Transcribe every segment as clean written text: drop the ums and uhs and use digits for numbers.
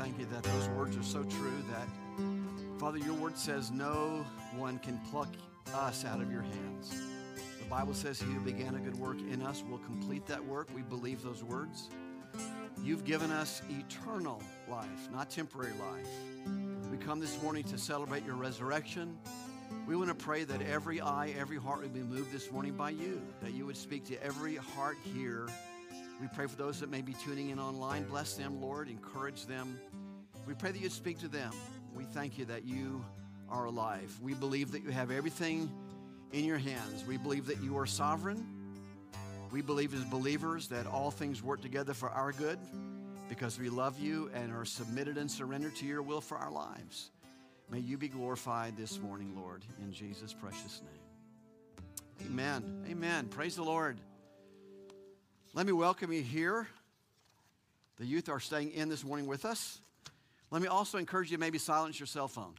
thank you that those words are so true that, Father, your word says no one can pluck us out of your hands. The Bible says he who began a good work in us will complete that work. We believe those words. You've given us eternal life, not temporary life. We come this morning to celebrate your resurrection. We want to pray that every eye, every heart would be moved this morning by you, that you would speak to every heart here. We pray for those that may be tuning in online. Bless them, Lord. Encourage them. We pray that you'd speak to them. We thank you that you are alive. We believe that you have everything in your hands. We believe that you are sovereign. We believe as believers that all things work together for our good because we love you and are submitted and surrendered to your will for our lives. May you be glorified this morning, Lord, in Jesus' precious name. Amen. Amen. Praise the Lord. Let me welcome you here. The youth are staying in this morning with us. Let me also encourage you to maybe silence your cell phone.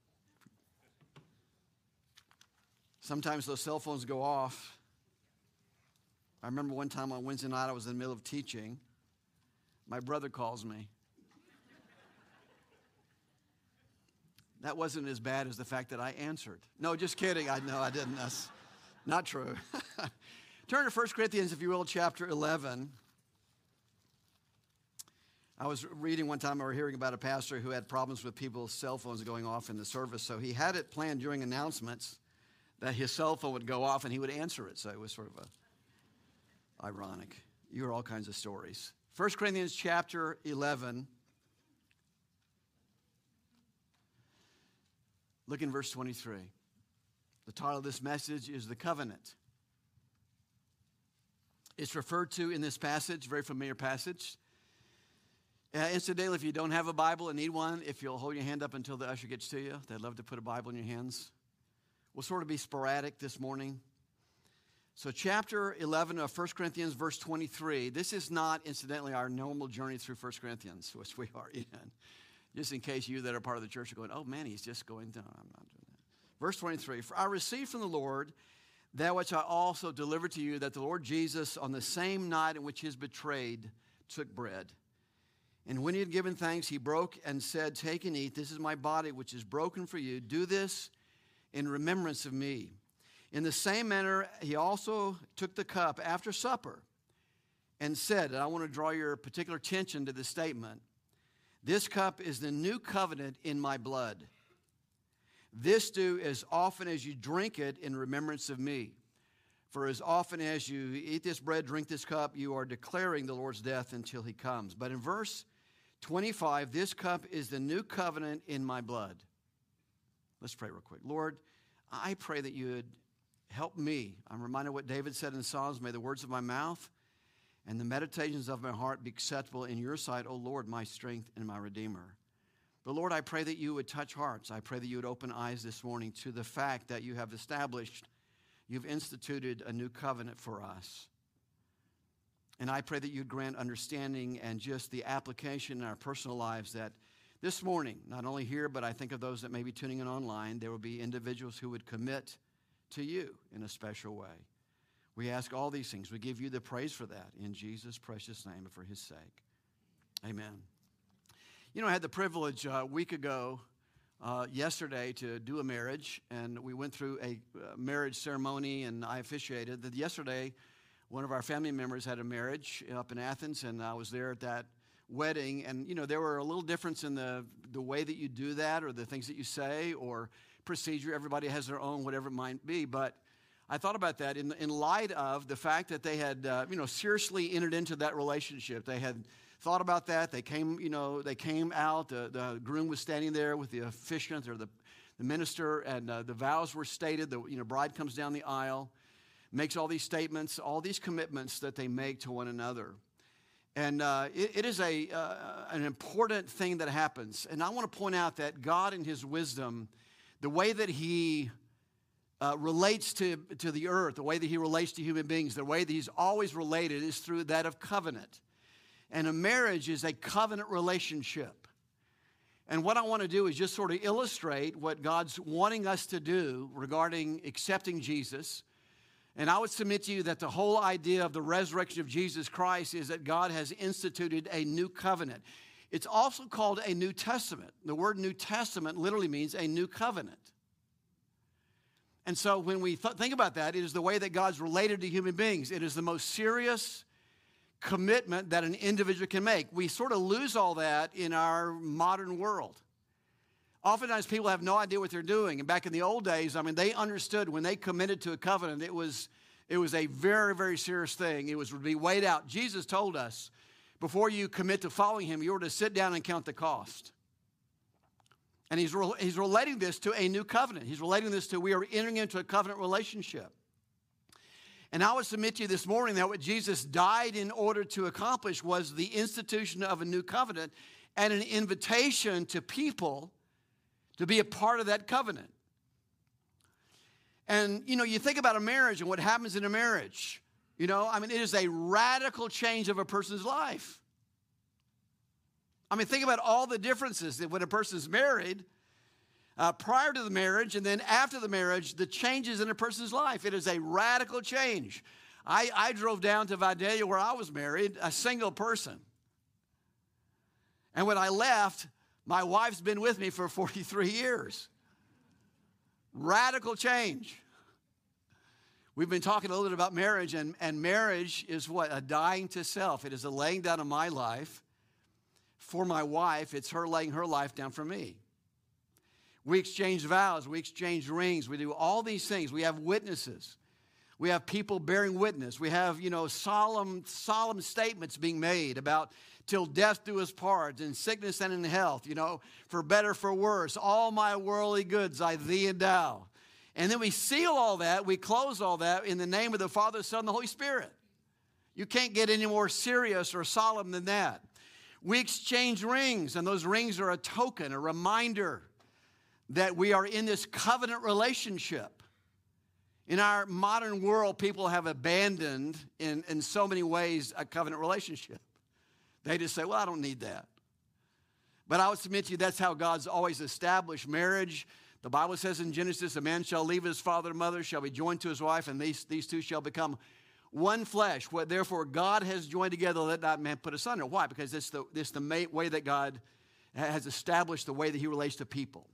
Sometimes those cell phones go off. I remember one time on Wednesday night I was in the middle of teaching. My brother calls me. That wasn't as bad as the fact that I answered. No, just kidding. I didn't. That's not true. Turn to 1 Corinthians, if you will, chapter 11. I was reading one time or hearing about a pastor who had problems with people's cell phones going off in the service. So he had it planned during announcements that his cell phone would go off and he would answer it. So it was sort of ironic. You hear all kinds of stories. 1 Corinthians chapter 11. Look in verse 23. The title of this message is The Covenant. It's referred to in this passage, very familiar passage. Incidentally, if you don't have a Bible and need one, if you'll hold your hand up until the usher gets to you, they'd love to put a Bible in your hands. We'll sort of be sporadic this morning. So chapter 11 of 1 Corinthians, verse 23. This is not, incidentally, our normal journey through 1 Corinthians, which we are in. Just in case you that are part of the church are going, oh man, he's just going down. I'm not doing that. Verse 23, for I received from the Lord that which I also delivered to you, that the Lord Jesus, on the same night in which he was betrayed, took bread. And when he had given thanks, he broke and said, take and eat. This is my body, which is broken for you. Do this in remembrance of me. In the same manner, he also took the cup after supper and said, and I want to draw your particular attention to this statement, this cup is the new covenant in my blood. This do as often as you drink it in remembrance of me. For as often as you eat this bread, drink this cup, you are declaring the Lord's death until he comes. But in verse 25, this cup is the new covenant in my blood. Let's pray real quick. Lord, I pray that you would help me. I'm reminded of what David said in Psalms, may the words of my mouth and the meditations of my heart be acceptable in your sight, O Lord, my strength and my Redeemer. But Lord, I pray that you would touch hearts. I pray that you would open eyes this morning to the fact that you have established, you've instituted a new covenant for us. And I pray that you'd grant understanding and just the application in our personal lives that this morning, not only here, but I think of those that may be tuning in online, there will be individuals who would commit to you in a special way. We ask all these things. We give you the praise for that in Jesus' precious name and for his sake. Amen. You know, I had the privilege a week ago, yesterday, to do a marriage, and we went through a marriage ceremony, and I officiated. That yesterday, one of our family members had a marriage up in Athens, and I was there at that wedding, and, you know, there were a little difference in the way that you do that or the things that you say or procedure. Everybody has their own, whatever it might be, but I thought about that in light of the fact that they had, seriously entered into that relationship. They had thought about that. They came out. The groom was standing there with the officiant or the minister, and the vows were stated. The bride comes down the aisle, makes all these statements, all these commitments that they make to one another. And it is an important thing that happens. And I want to point out that God in his wisdom, the way that he relates to the earth, the way that he relates to human beings, the way that he's always related is through that of covenant. And a marriage is a covenant relationship. And what I want to do is just sort of illustrate what God's wanting us to do regarding accepting Jesus. And I would submit to you that the whole idea of the resurrection of Jesus Christ is that God has instituted a new covenant. It's also called a New Testament. The word New Testament literally means a new covenant. And so when we think about that, it is the way that God's related to human beings. It is the most serious commitment that an individual can make. We sort of lose all that in our modern world. Oftentimes people have no idea what they're doing. And back in the old days, I mean, they understood when they committed to a covenant, it was a very, very serious thing. It was to be weighed out. Jesus told us, before you commit to following him, you are to sit down and count the cost. And he's relating this to a new covenant. He's relating this to we are entering into a covenant relationship. And I would submit to you this morning that what Jesus died in order to accomplish was the institution of a new covenant and an invitation to people to be a part of that covenant. And, you think about a marriage and what happens in a marriage. It is a radical change of a person's life. Think about all the differences that when a person's married, prior to the marriage and then after the marriage, the changes in a person's life. It is a radical change. I drove down to Vidalia where I was married, a single person. And when I left, my wife's been with me for 43 years. Radical change. We've been talking a little bit about marriage, and marriage is what? A dying to self. It is a laying down of my life for my wife. It's her laying her life down for me. We exchange vows. We exchange rings. We do all these things. We have witnesses. We have people bearing witness. We have, solemn statements being made about till death do us part, in sickness and in health, for better, for worse. All my worldly goods I thee endow. And then we seal all that, we close all that in the name of the Father, Son, and the Holy Spirit. You can't get any more serious or solemn than that. We exchange rings, and those rings are a token, a reminder that we are in this covenant relationship. In our modern world, people have abandoned, in so many ways, a covenant relationship. They just say, well, I don't need that. But I would submit to you that's how God's always established marriage. The Bible says in Genesis, a man shall leave his father and mother, shall be joined to his wife, and these two shall become one flesh. What therefore God has joined together, let not man put asunder. Why? Because it's the way that God has established the way that he relates to people.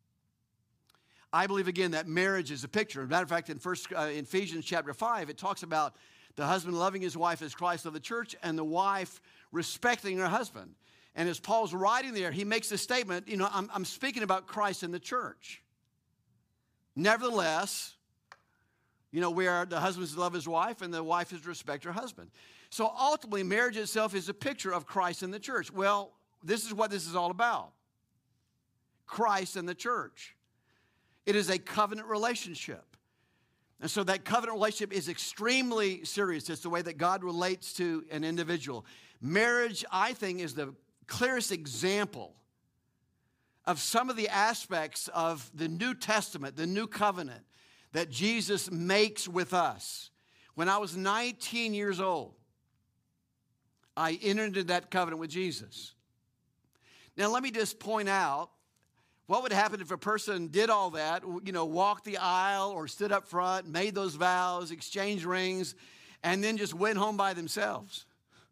I believe, again, that marriage is a picture. As a matter of fact, in Ephesians chapter 5, it talks about the husband loving his wife as Christ loved the church, and the wife respecting her husband. And as Paul's writing there, he makes a statement, I'm speaking about Christ and the church. Nevertheless, we are the husband is to love his wife, and the wife is to respect her husband. So ultimately, marriage itself is a picture of Christ and the church. Well, this is what this is all about. Christ and the church. It is a covenant relationship. And so that covenant relationship is extremely serious. It's the way that God relates to an individual. Marriage, I think, is the clearest example of some of the aspects of the New Testament, the new covenant that Jesus makes with us. When I was 19 years old, I entered into that covenant with Jesus. Now, let me just point out, what would happen if a person did all that, walked the aisle or stood up front, made those vows, exchanged rings, and then just went home by themselves?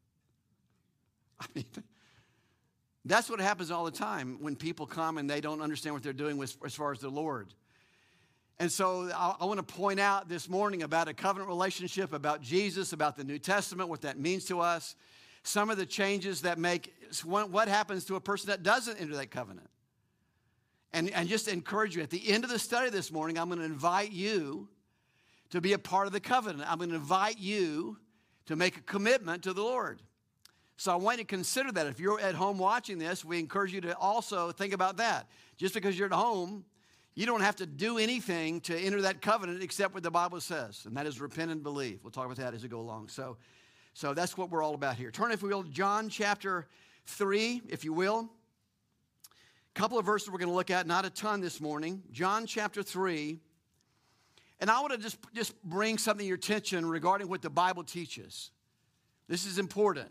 That's what happens all the time when people come and they don't understand what they're doing as far as the Lord. And so I want to point out this morning about a covenant relationship, about Jesus, about the New Testament, what that means to us, some of the changes that make, what happens to a person that doesn't enter that covenant. And just to encourage you, at the end of the study this morning, I'm going to invite you to be a part of the covenant. I'm going to invite you to make a commitment to the Lord. So I want you to consider that. If you're at home watching this, we encourage you to also think about that. Just because you're at home, you don't have to do anything to enter that covenant except what the Bible says, and that is repent and believe. We'll talk about that as we go along. So that's what we're all about here. Turn, if we will, to John chapter 3, if you will. A couple of verses we're going to look at, not a ton this morning. John chapter 3. And I want to just bring something to your attention regarding what the Bible teaches. This is important.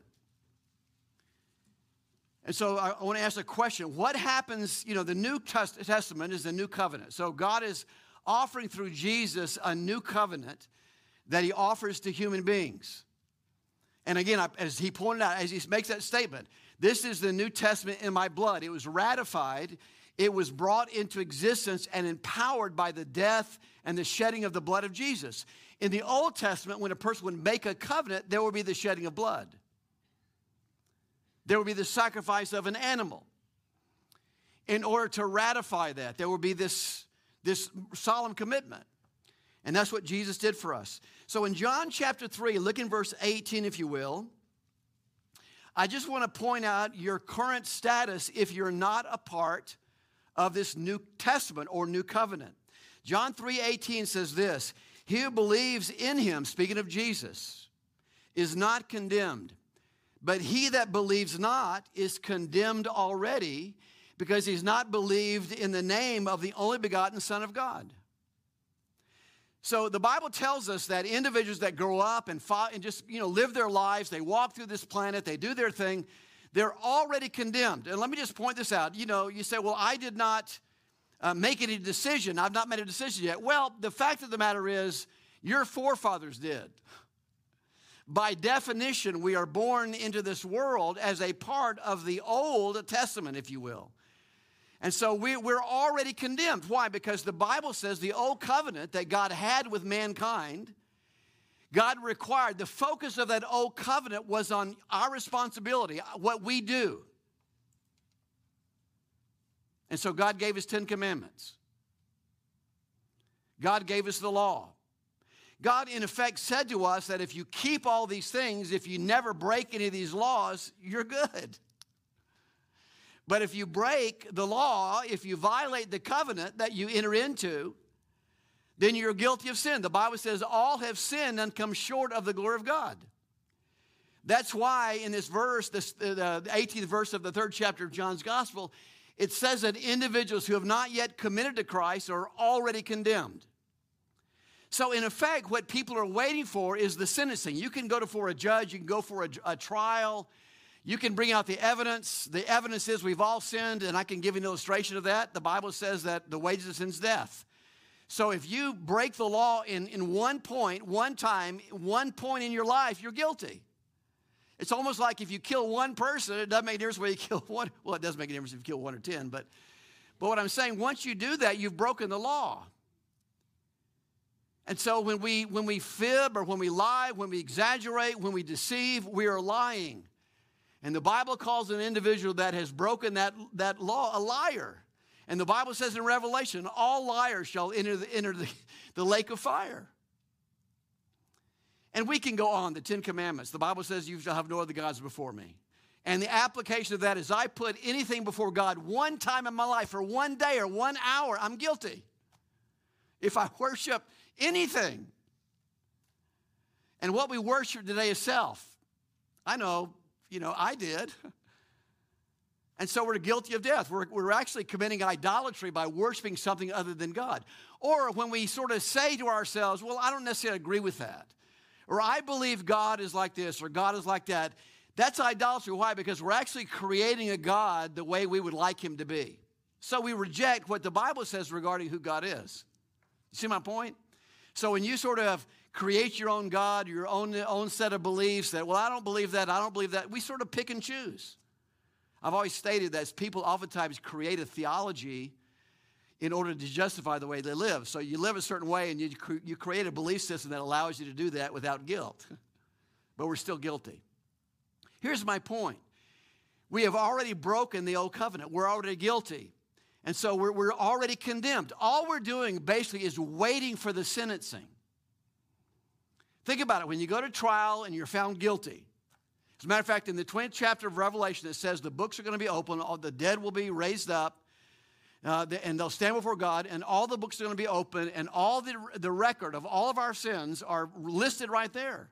And so I want to ask a question. What happens, the New Testament is the new covenant. So God is offering through Jesus a new covenant that he offers to human beings. And again, as he pointed out, as he makes that statement, this is the New Testament in my blood. It was ratified. It was brought into existence and empowered by the death and the shedding of the blood of Jesus. In the Old Testament, when a person would make a covenant, there would be the shedding of blood. There would be the sacrifice of an animal. In order to ratify that, there would be this solemn commitment. And that's what Jesus did for us. So in John chapter 3, look in verse 18, if you will. I just want to point out your current status if you're not a part of this New Testament or New Covenant. John 3:18 says this, he who believes in him, speaking of Jesus, is not condemned. But he that believes not is condemned already, because he's not believed in the name of the only begotten Son of God. So the Bible tells us that individuals that grow up and just live their lives, they walk through this planet, they do their thing, they're already condemned. And let me just point this out. You say, well, I did not make any decision. I've not made a decision yet. Well, the fact of the matter is, your forefathers did. By definition, we are born into this world as a part of the Old Testament, if you will. And so we're already condemned. Why? Because the Bible says the old covenant that God had with mankind, God required, the focus of that old covenant was on our responsibility, what we do. And so God gave us 10 commandments. God gave us the law. God, in effect, said to us that if you keep all these things, if you never break any of these laws, you're good. But if you break the law, if you violate the covenant that you enter into, then you're guilty of sin. The Bible says all have sinned and come short of the glory of God. That's why in this verse, the 18th verse of the 3rd chapter of John's Gospel, it says that individuals who have not yet committed to Christ are already condemned. So in effect, what people are waiting for is the sentencing. You can go for a judge, you can go for a trial, you can bring out the evidence. The evidence is we've all sinned, and I can give you an illustration of that. The Bible says that the wages of sin is death. So if you break the law in one point, one time, one point in your life, you're guilty. It's almost like if you kill one person, it doesn't make a difference whether you kill one. Well, it does make a difference if you kill 1 or 10, but what I'm saying, once you do that, you've broken the law. And so when we fib or when we lie, when we exaggerate, when we deceive, we are lying. And the Bible calls an individual that has broken that law a liar. And the Bible says in Revelation, all liars shall enter the lake of fire. And we can go on, the 10 Commandments. The Bible says you shall have no other gods before me. And the application of that is I put anything before God one time in my life for 1 day or 1 hour, I'm guilty. If I worship anything. And what we worship today is self. I know, I did. And so we're guilty of death. We're actually committing idolatry by worshiping something other than God. Or when we sort of say to ourselves, well, I don't necessarily agree with that. Or I believe God is like this or God is like that. That's idolatry. Why? Because we're actually creating a God the way we would like him to be. So we reject what the Bible says regarding who God is. You see my point? So when you sort of create your own God, your own set of beliefs that, well, I don't believe that, I don't believe that, we sort of pick and choose. I've always stated that people oftentimes create a theology in order to justify the way they live. So you live a certain way and you create a belief system that allows you to do that without guilt. But we're still guilty. Here's my point. We have already broken the old covenant. We're already guilty. And so we're already condemned. All we're doing basically is waiting for the sentencing. Think about it. When you go to trial and you're found guilty, as a matter of fact, in the 20th chapter of Revelation, it says the books are going to be open, all the dead will be raised up, and they'll stand before God, and all the books are going to be open, and all the record of all of our sins are listed right there.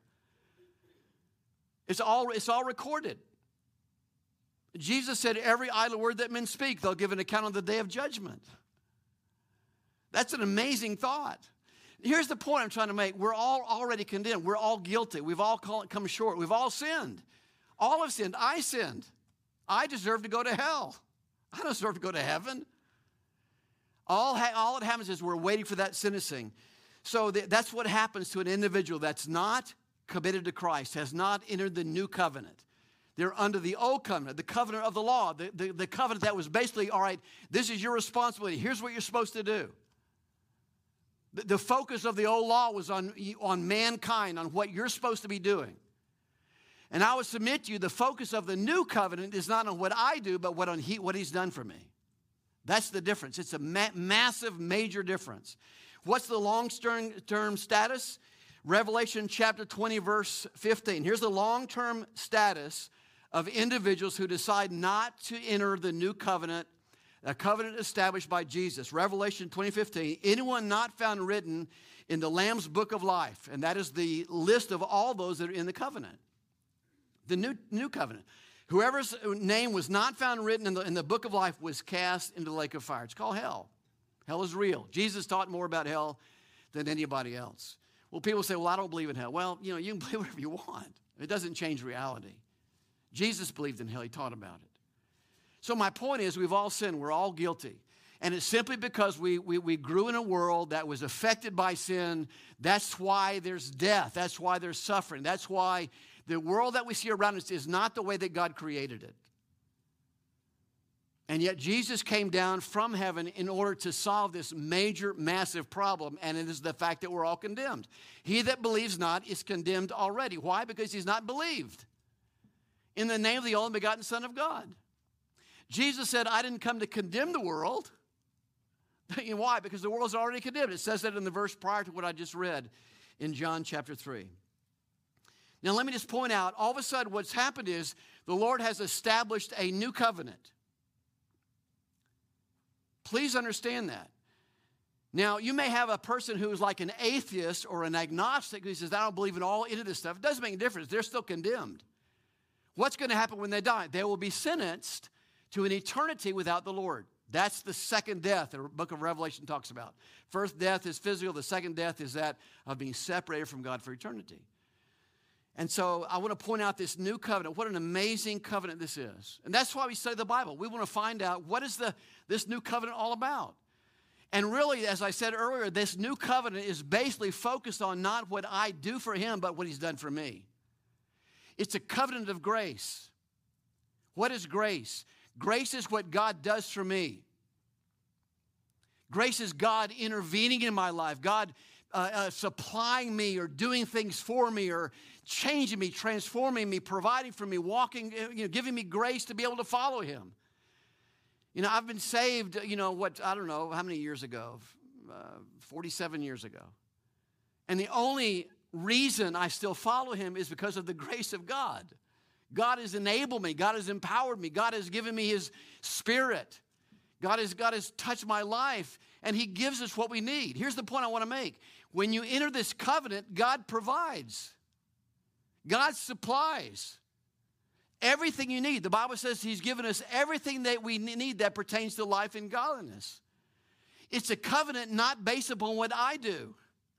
It's all recorded. Jesus said, every idle word that men speak, they'll give an account on the day of judgment. That's an amazing thought. Here's the point I'm trying to make. We're all already condemned. We're all guilty. We've all come short. We've all sinned. All have sinned. I sinned. I deserve to go to hell. I don't deserve to go to heaven. All it happens is we're waiting for that sentencing. So that's what happens to an individual that's not committed to Christ has not entered the new covenant. They're under the old covenant, the covenant of the law, the covenant that was basically, all right, this is your responsibility. Here's what you're supposed to do. The focus of the old law was on mankind, on what you're supposed to be doing. And I would submit to you, the focus of the new covenant is not on what I do, but what he's done for me. That's the difference. It's a massive, major difference. What's the long-term status? Revelation chapter 20, verse 15. Here's the long-term status of individuals who decide not to enter the new covenant, a covenant established by Jesus. Revelation 20:15. Anyone not found written in the Lamb's book of life. And that is the list of all those that are in the covenant. The new covenant. Whoever's name was not found written in the book of life was cast into the lake of fire. It's called hell. Hell is real. Jesus taught more about hell than anybody else. Well, people say, well, I don't believe in hell. Well, you can believe whatever you want. It doesn't change reality. Jesus believed in hell. He taught about it. So my point is, we've all sinned. We're all guilty. And it's simply because we grew in a world that was affected by sin. That's why there's death. That's why there's suffering. That's why the world that we see around us is not the way that God created it. And yet Jesus came down from heaven in order to solve this major, massive problem, and it is the fact that we're all condemned. He that believes not is condemned already. Why? Because he's not believed in the name of the only begotten Son of God. Jesus said, I didn't come to condemn the world. Why? Because the world's already condemned. It says that in the verse prior to what I just read in John chapter 3. Now let me just point out, all of a sudden what's happened is the Lord has established a new covenant. Please understand that. Now, you may have a person who's like an atheist or an agnostic who says, I don't believe in any of this stuff. It doesn't make a difference. They're still condemned. What's going to happen when they die? They will be sentenced to an eternity without the Lord. That's the second death the book of Revelation talks about. First death is physical. The second death is that of being separated from God for eternity. And so I want to point out this new covenant. What an amazing covenant this is. And that's why we study the Bible. We want to find out what is this new covenant all about. And really, as I said earlier, this new covenant is basically focused on not what I do for him, but what he's done for me. It's a covenant of grace. What is grace? Grace is what God does for me. Grace is God intervening in my life, God supplying me or doing things for me or changing me, transforming me, providing for me, walking, giving me grace to be able to follow him. I've been saved, I don't know, how many years ago? 47 years ago. And the only reason I still follow him is because of the grace of God. God has enabled me. God has empowered me. God has given me his spirit. God has touched my life, and he gives us what we need. Here's the point I want to make. When you enter this covenant, God provides. God supplies everything you need. The Bible says he's given us everything that we need that pertains to life and godliness. It's a covenant not based upon what I do.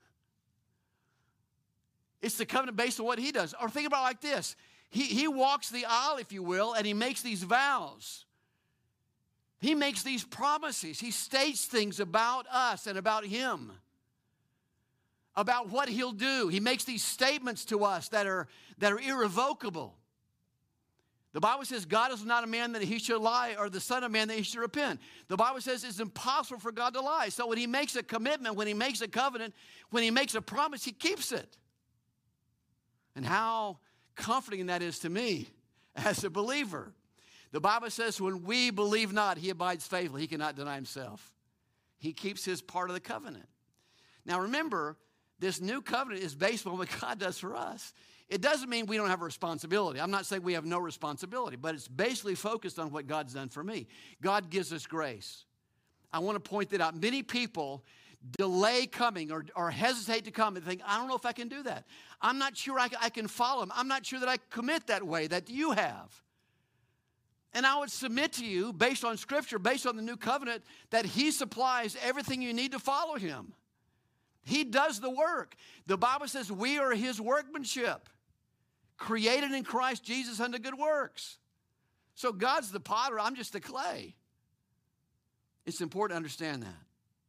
It's the covenant based on what he does. Or think about it like this. He walks the aisle, if you will, and he makes these vows. He makes these promises. He states things about us and about him, about what he'll do. He makes these statements to us that are irrevocable. The Bible says God is not a man that he should lie, or the son of man that he should repent. The Bible says it's impossible for God to lie. So when he makes a commitment, when he makes a covenant, when he makes a promise, he keeps it. And how comforting that is to me as a believer. The Bible says when we believe not, he abides faithful. He cannot deny himself. He keeps his part of the covenant. Now remember, this new covenant is based on what God does for us. It doesn't mean we don't have a responsibility. I'm not saying we have no responsibility, but it's basically focused on what God's done for me. God gives us grace. I want to point that out. Many people delay coming or hesitate to come and think, I don't know if I can do that. I'm not sure I can follow him. I'm not sure that I commit that way that you have. And I would submit to you, based on Scripture, based on the new covenant, that he supplies everything you need to follow him. He does the work. The Bible says we are his workmanship, created in Christ Jesus unto good works. So God's the potter, I'm just the clay. It's important to understand that.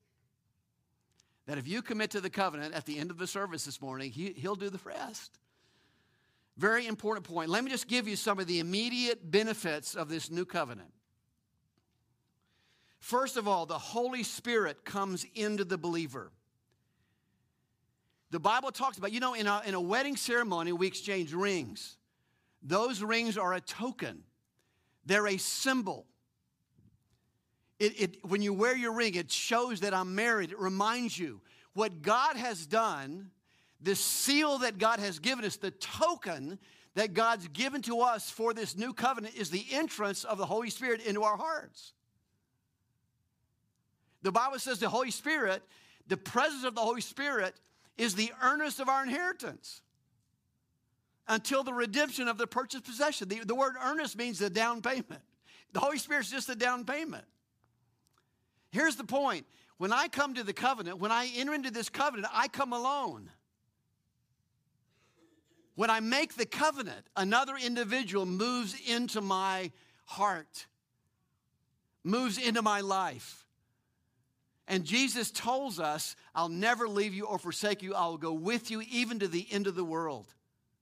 That if you commit to the covenant at the end of the service this morning, he'll do the rest. Very important point. Let me just give you some of the immediate benefits of this new covenant. First of all, the Holy Spirit comes into the believer. The Bible talks about, in a wedding ceremony, we exchange rings. Those rings are a token. They're a symbol. When you wear your ring, it shows that I'm married. It reminds you what God has done, the seal that God has given us, the token that God's given to us for this new covenant is the entrance of the Holy Spirit into our hearts. The Bible says the Holy Spirit, the presence of the Holy Spirit is the earnest of our inheritance until the redemption of the purchased possession. The word earnest means the down payment. The Holy Spirit's just a down payment. Here's the point. When I come to the covenant, when I enter into this covenant, I come alone. When I make the covenant, another individual moves into my heart, moves into my life. And Jesus tells us, I'll never leave you or forsake you. I will go with you even to the end of the world.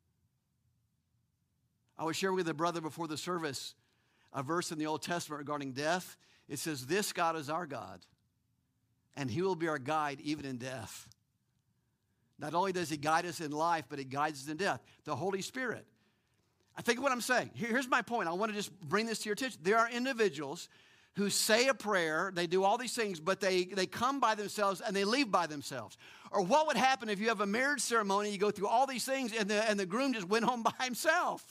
I was sharing with a brother before the service a verse in the Old Testament regarding death. It says, this God is our God, and he will be our guide even in death. Not only does he guide us in life, but he guides us in death. The Holy Spirit. I think of what I'm saying. Here's my point. I want to just bring this to your attention. There are individuals who say a prayer, they do all these things, but they come by themselves and they leave by themselves. Or what would happen if you have a marriage ceremony, you go through all these things, and the groom just went home by himself?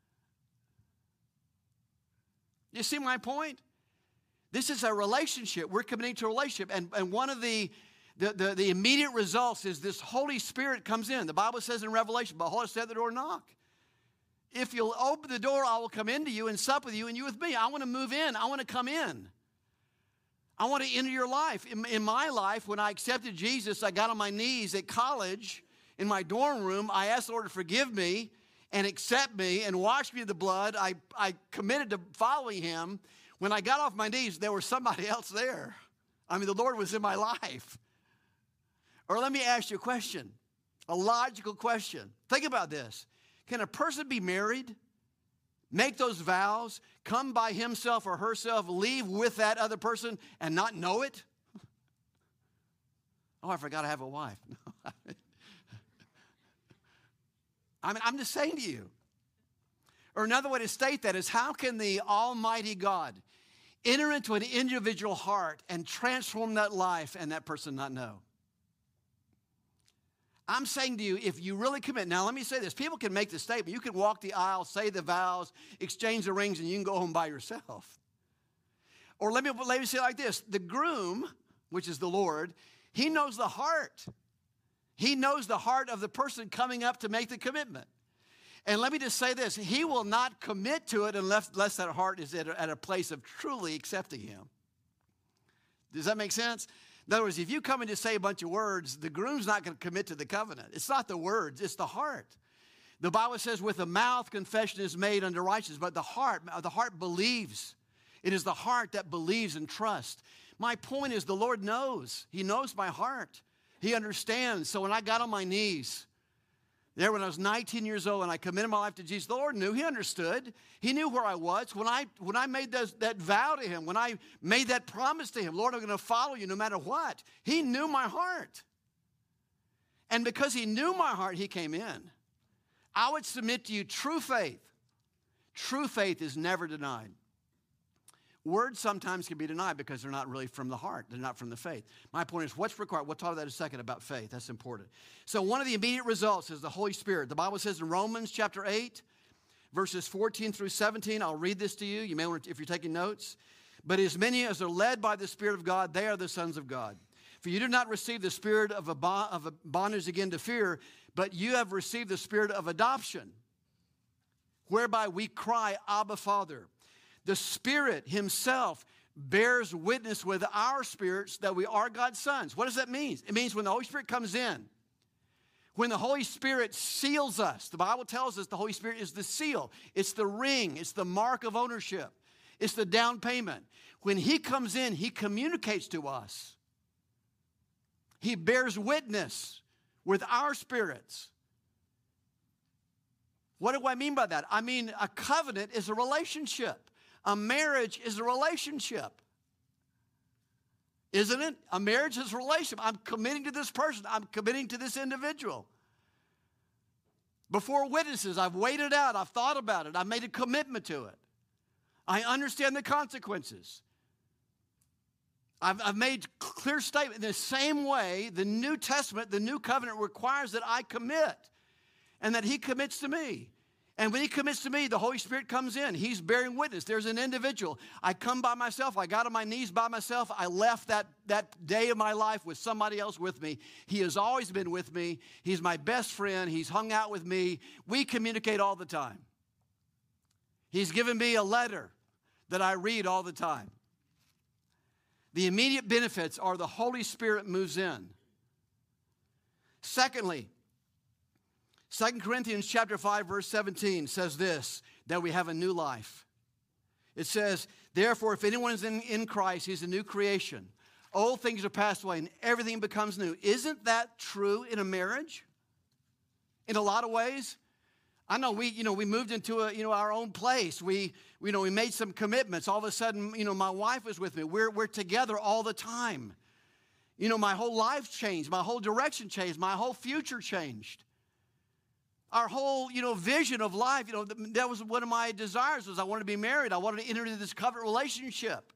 You see my point? This is a relationship. We're committing to a relationship. And one of the immediate results is this Holy Spirit comes in. The Bible says in Revelation, behold, I stand at the door and knock. If you'll open the door, I will come into you and sup with you and you with me. I want to move in. I want to come in. I want to enter your life. In my life, when I accepted Jesus, I got on my knees at college in my dorm room. I asked the Lord to forgive me and accept me and wash me in the blood. I committed to following him. When I got off my knees, there was somebody else there. I mean, the Lord was in my life. Or let me ask you a question, a logical question. Think about this. Can a person be married, make those vows, come by himself or herself, leave with that other person and not know it? Oh, I forgot I have a wife. I'm just saying to you. Or another way to state that is, how can the Almighty God enter into an individual heart and transform that life and that person not know? I'm saying to you, if you really commit, now let me say this, people can make the statement, you can walk the aisle, say the vows, exchange the rings, and you can go home by yourself. Or let me say it like this, the groom, which is the Lord, he knows the heart. He knows the heart of the person coming up to make the commitment. And let me just say this, he will not commit to it unless that heart is at a place of truly accepting him. Does that make sense? In other words, if you come in to say a bunch of words, the groom's not going to commit to the covenant. It's not the words, it's the heart. The Bible says with the mouth confession is made unto righteousness, but the heart believes. It is the heart that believes and trusts. My point is the Lord knows. He knows my heart. He understands. So when I got on my knees, there when I was 19 years old and I committed my life to Jesus, the Lord knew. He understood. He knew where I was. When I made that vow to him, when I made that promise to him, Lord, I'm going to follow you no matter what. He knew my heart. And because he knew my heart, he came in. I would submit to you true faith. True faith is never denied. Words sometimes can be denied because they're not really from the heart. They're not from the faith. My point is, what's required? We'll talk about that in a second about faith. That's important. So one of the immediate results is the Holy Spirit. The Bible says in Romans chapter 8, verses 14 through 17, I'll read this to you. You may want to, if you're taking notes. But as many as are led by the Spirit of God, they are the sons of God. For you did not receive the spirit of a bondage again to fear, but you have received the spirit of adoption, whereby we cry, Abba, Father. The Spirit himself bears witness with our spirits that we are God's sons. What does that mean? It means when the Holy Spirit comes in, when the Holy Spirit seals us, the Bible tells us the Holy Spirit is the seal. It's the ring. It's the mark of ownership. It's the down payment. When he comes in, he communicates to us. He bears witness with our spirits. What do I mean by that? I mean, a covenant is a relationship. A marriage is a relationship. Isn't it? A marriage is a relationship. I'm committing to this person. I'm committing to this individual. Before witnesses, I've weighed it out. I've thought about it. I've made a commitment to it. I understand the consequences. I've made clear statement. In the same way, the New Testament, the New Covenant requires that I commit and that he commits to me. And when he commits to me, the Holy Spirit comes in. He's bearing witness. There's an individual. I come by myself. I got on my knees by myself. I left that day of my life with somebody else with me. He has always been with me. He's my best friend. He's hung out with me. We communicate all the time. He's given me a letter that I read all the time. The immediate benefits are the Holy Spirit moves in. Secondly, 2 Corinthians chapter 5, verse 17 says this, that we have a new life. It says, therefore, if anyone is in Christ, he's a new creation. Old things are passed away and everything becomes new. Isn't that true in a marriage? In a lot of ways? I know we moved into our own place. We made some commitments. All of a sudden, my wife was with me. We're together all the time. My whole life changed. My whole direction changed. My whole future changed. Our whole, vision of life, that was one of my desires, was I wanted to be married. I wanted to enter into this covenant relationship.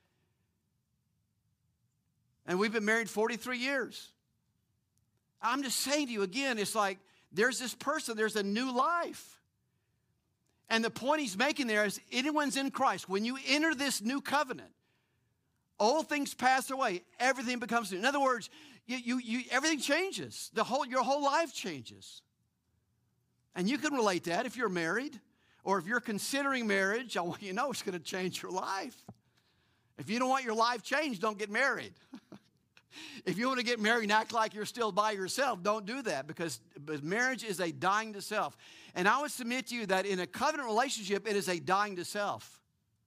And we've been married 43 years. I'm just saying to you again, it's like there's this person, there's a new life. And the point he's making there is anyone's in Christ. When you enter this new covenant, old things pass away. Everything becomes new. In other words, everything changes. Your whole life changes. And you can relate that if you're married or if you're considering marriage. I want you to know it's going to change your life. If you don't want your life changed, don't get married. If you want to get married and act like you're still by yourself, don't do that because marriage is a dying to self. And I would submit to you that in a covenant relationship, it is a dying to self.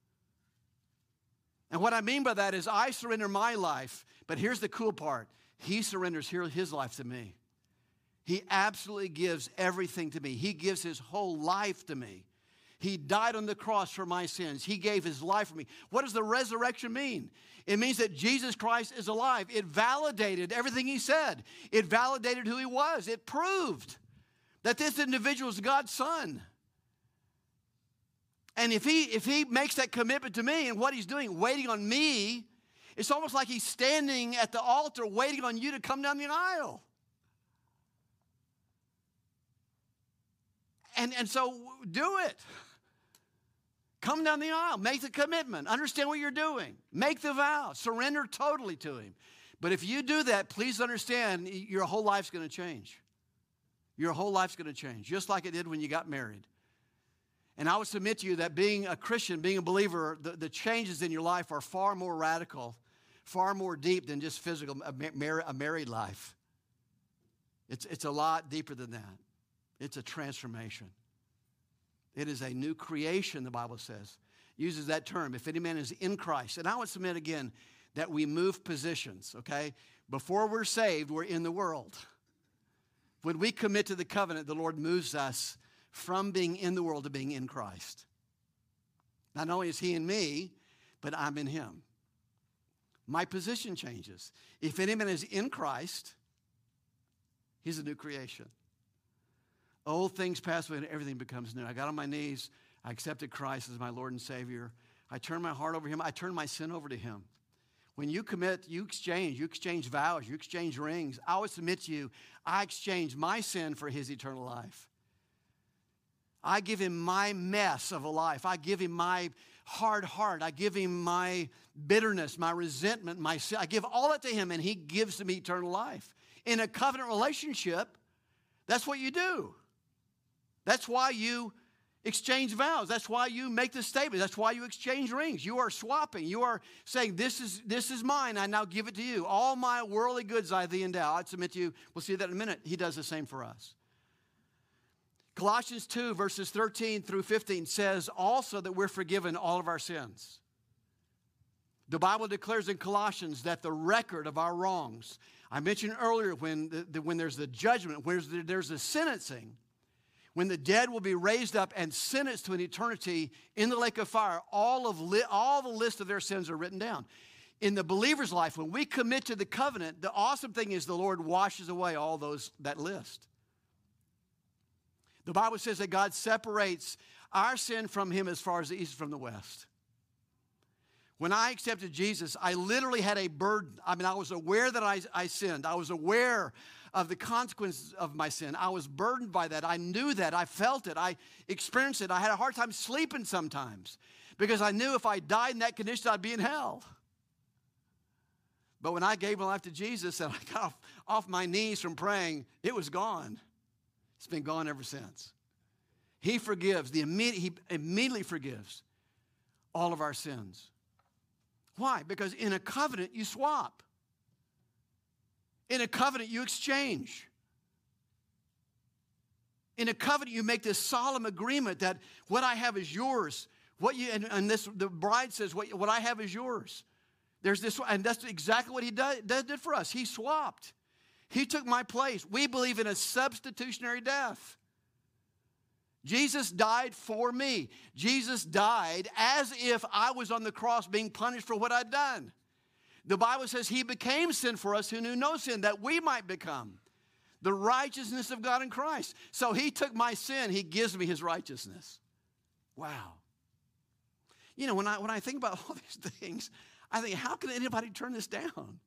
And what I mean by that is I surrender my life, but here's the cool part. He surrenders his life to me. He absolutely gives everything to me. He gives his whole life to me. He died on the cross for my sins. He gave his life for me. What does the resurrection mean? It means that Jesus Christ is alive. It validated everything he said. It validated who he was. It proved that this individual is God's son. And if he makes that commitment to me and what he's doing, waiting on me, it's almost like he's standing at the altar waiting on you to come down the aisle. And so do it. Come down the aisle. Make the commitment. Understand what you're doing. Make the vow. Surrender totally to him. But if you do that, please understand your whole life's going to change. Your whole life's going to change, just like it did when you got married. And I would submit to you that being a Christian, being a believer, the changes in your life are far more radical, far more deep than just physical, a married life. It's a lot deeper than that. It's a transformation. It is a new creation, the Bible says. Uses that term, if any man is in Christ. And I would submit again that we move positions, okay? Before we're saved, we're in the world. When we commit to the covenant, the Lord moves us from being in the world to being in Christ. Not only is he in me, but I'm in him. My position changes. If any man is in Christ, he's a new creation. Old things pass away and everything becomes new. I got on my knees. I accepted Christ as my Lord and Savior. I turned my heart over to him. I turned my sin over to him. When you commit, you exchange vows, you exchange rings. I would submit to you, I exchange my sin for his eternal life. I give him my mess of a life. I give him my hard heart. I give him my bitterness, my resentment, my sin. I give all that to him, and he gives me eternal life. In a covenant relationship, that's what you do. That's why you exchange vows. That's why you make the statement. That's why you exchange rings. You are swapping. You are saying, this is mine. I now give it to you. All my worldly goods I thee endow. I'd submit to you, we'll see that in a minute. He does the same for us. Colossians 2, verses 13 through 15 says also that we're forgiven all of our sins. The Bible declares in Colossians that the record of our wrongs, I mentioned earlier when there's the judgment, when there's the sentencing, when the dead will be raised up and sentenced to an eternity in the lake of fire, all the list of their sins are written down. In the believer's life, when we commit to the covenant, the awesome thing is the Lord washes away all that list. The Bible says that God separates our sin from him as far as the east from the west. When I accepted Jesus, I literally had a burden. I mean, I was aware that I sinned. I was aware of the consequences of my sin. I was burdened by that. I knew that. I felt it. I experienced it. I had a hard time sleeping sometimes because I knew if I died in that condition, I'd be in hell. But when I gave my life to Jesus and I got off my knees from praying, it was gone. It's been gone ever since. He forgives. He immediately forgives all of our sins. Why? Because in a covenant, you swap. In a covenant, you exchange. In a covenant, you make this solemn agreement that what I have is yours. The bride says, what I have is yours. There's this, and that's exactly what he did for us. He swapped. He took my place. We believe in a substitutionary death. Jesus died for me. Jesus died as if I was on the cross being punished for what I'd done. The Bible says he became sin for us who knew no sin, that we might become the righteousness of God in Christ. So he took my sin. He gives me his righteousness. Wow. You know, when I think about all these things, I think, how can anybody turn this down?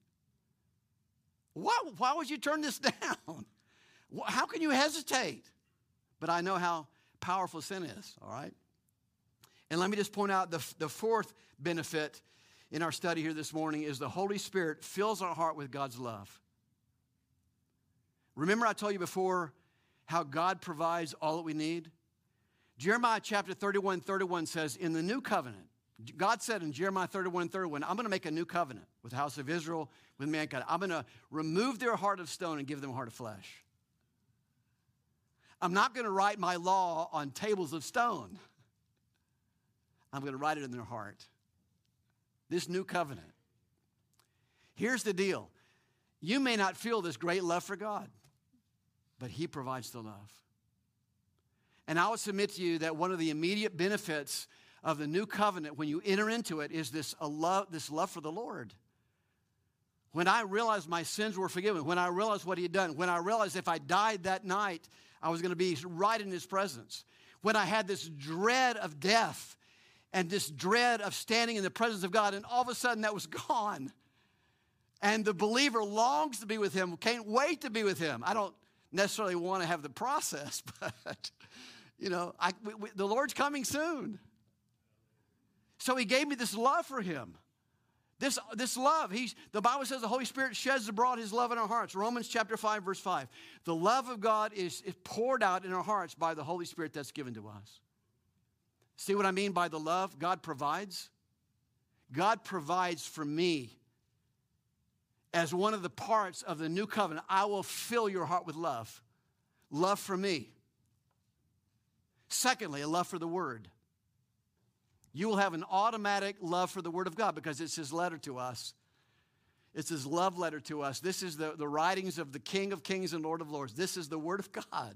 Why would you turn this down? How can you hesitate? But I know how powerful sin is, all right? And let me just point out the fourth benefit in our study here this morning is the Holy Spirit fills our heart with God's love. Remember I told you before how God provides all that we need? Jeremiah chapter 31 says, in the new covenant, God said in Jeremiah 31, I'm going to make a new covenant with the house of Israel, with mankind. I'm going to remove their heart of stone and give them a heart of flesh. I'm not going to write my law on tables of stone. I'm going to write it in their heart. This new covenant. Here's the deal. You may not feel this great love for God, but he provides the love. And I would submit to you that one of the immediate benefits of the new covenant when you enter into it is this love for the Lord. When I realized my sins were forgiven, when I realized what he had done, when I realized if I died that night, I was going to be right in his presence. When I had this dread of death and this dread of standing in the presence of God, and all of a sudden that was gone. And the believer longs to be with him, can't wait to be with him. I don't necessarily want to have the process, but, you know, the Lord's coming soon. So he gave me this love for him. This love, the Bible says the Holy Spirit sheds abroad his love in our hearts. Romans chapter 5, verse 5. The love of God is poured out in our hearts by the Holy Spirit that's given to us. See what I mean by the love? God provides. God provides for me as one of the parts of the new covenant. I will fill your heart with love. Love for me. Secondly, a love for the Word. You will have an automatic love for the Word of God because it's his letter to us. It's his love letter to us. This is the writings of the King of Kings and Lord of Lords. This is the Word of God.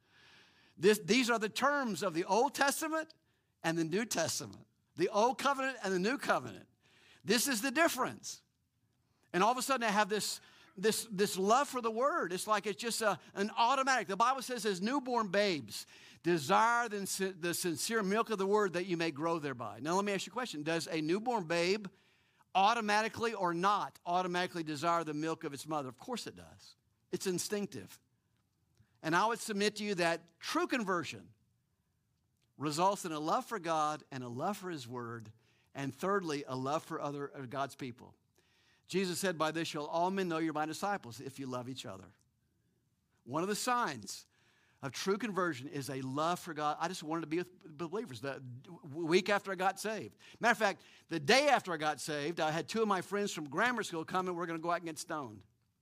These are the terms of the Old Testament and the New Testament. The Old Covenant and the New Covenant. This is the difference. And all of a sudden I have this love for the Word. It's like it's just an automatic. The Bible says as newborn babes, desire the sincere milk of the Word that you may grow thereby. Now let me ask you a question. Does a newborn babe automatically or not automatically desire the milk of its mother? Of course it does. It's instinctive. And I would submit to you that true conversion results in a love for God and a love for his Word, and thirdly, a love for other God's people. Jesus said, by this shall all men know you're my disciples, if you love each other. One of the signs of true conversion is a love for God. I just wanted to be with believers the week after I got saved. Matter of fact, the day after I got saved, I had two of my friends from grammar school come and we're going to go out and get stoned.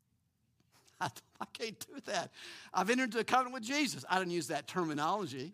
I thought, I can't do that. I've entered into a covenant with Jesus. I didn't use that terminology.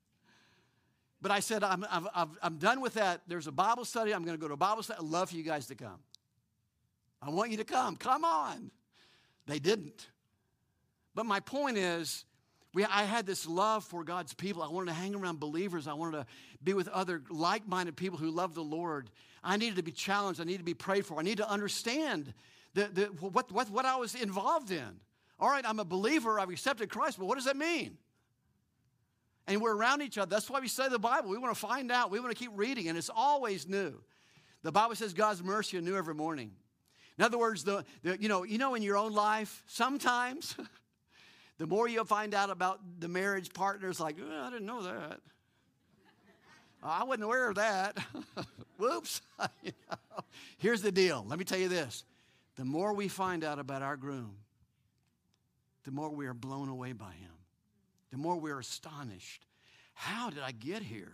But I said, I'm done with that. There's a Bible study. I'm going to go to a Bible study. I'd love for you guys to come. I want you to come. Come on. They didn't. But my point is, I had this love for God's people. I wanted to hang around believers. I wanted to be with other like-minded people who love the Lord. I needed to be challenged. I needed to be prayed for. I needed to understand what I was involved in. All right, I'm a believer. I've accepted Christ, but what does that mean? And we're around each other. That's why we study the Bible. We want to find out. We want to keep reading, and it's always new. The Bible says God's mercy is new every morning. In other words, you know in your own life, sometimes the more you find out about the marriage partners, like, oh, I didn't know that. I wasn't aware of that. Whoops. Here's the deal. Let me tell you this. The more we find out about our groom, the more we are blown away by him. The more we are astonished. How did I get here?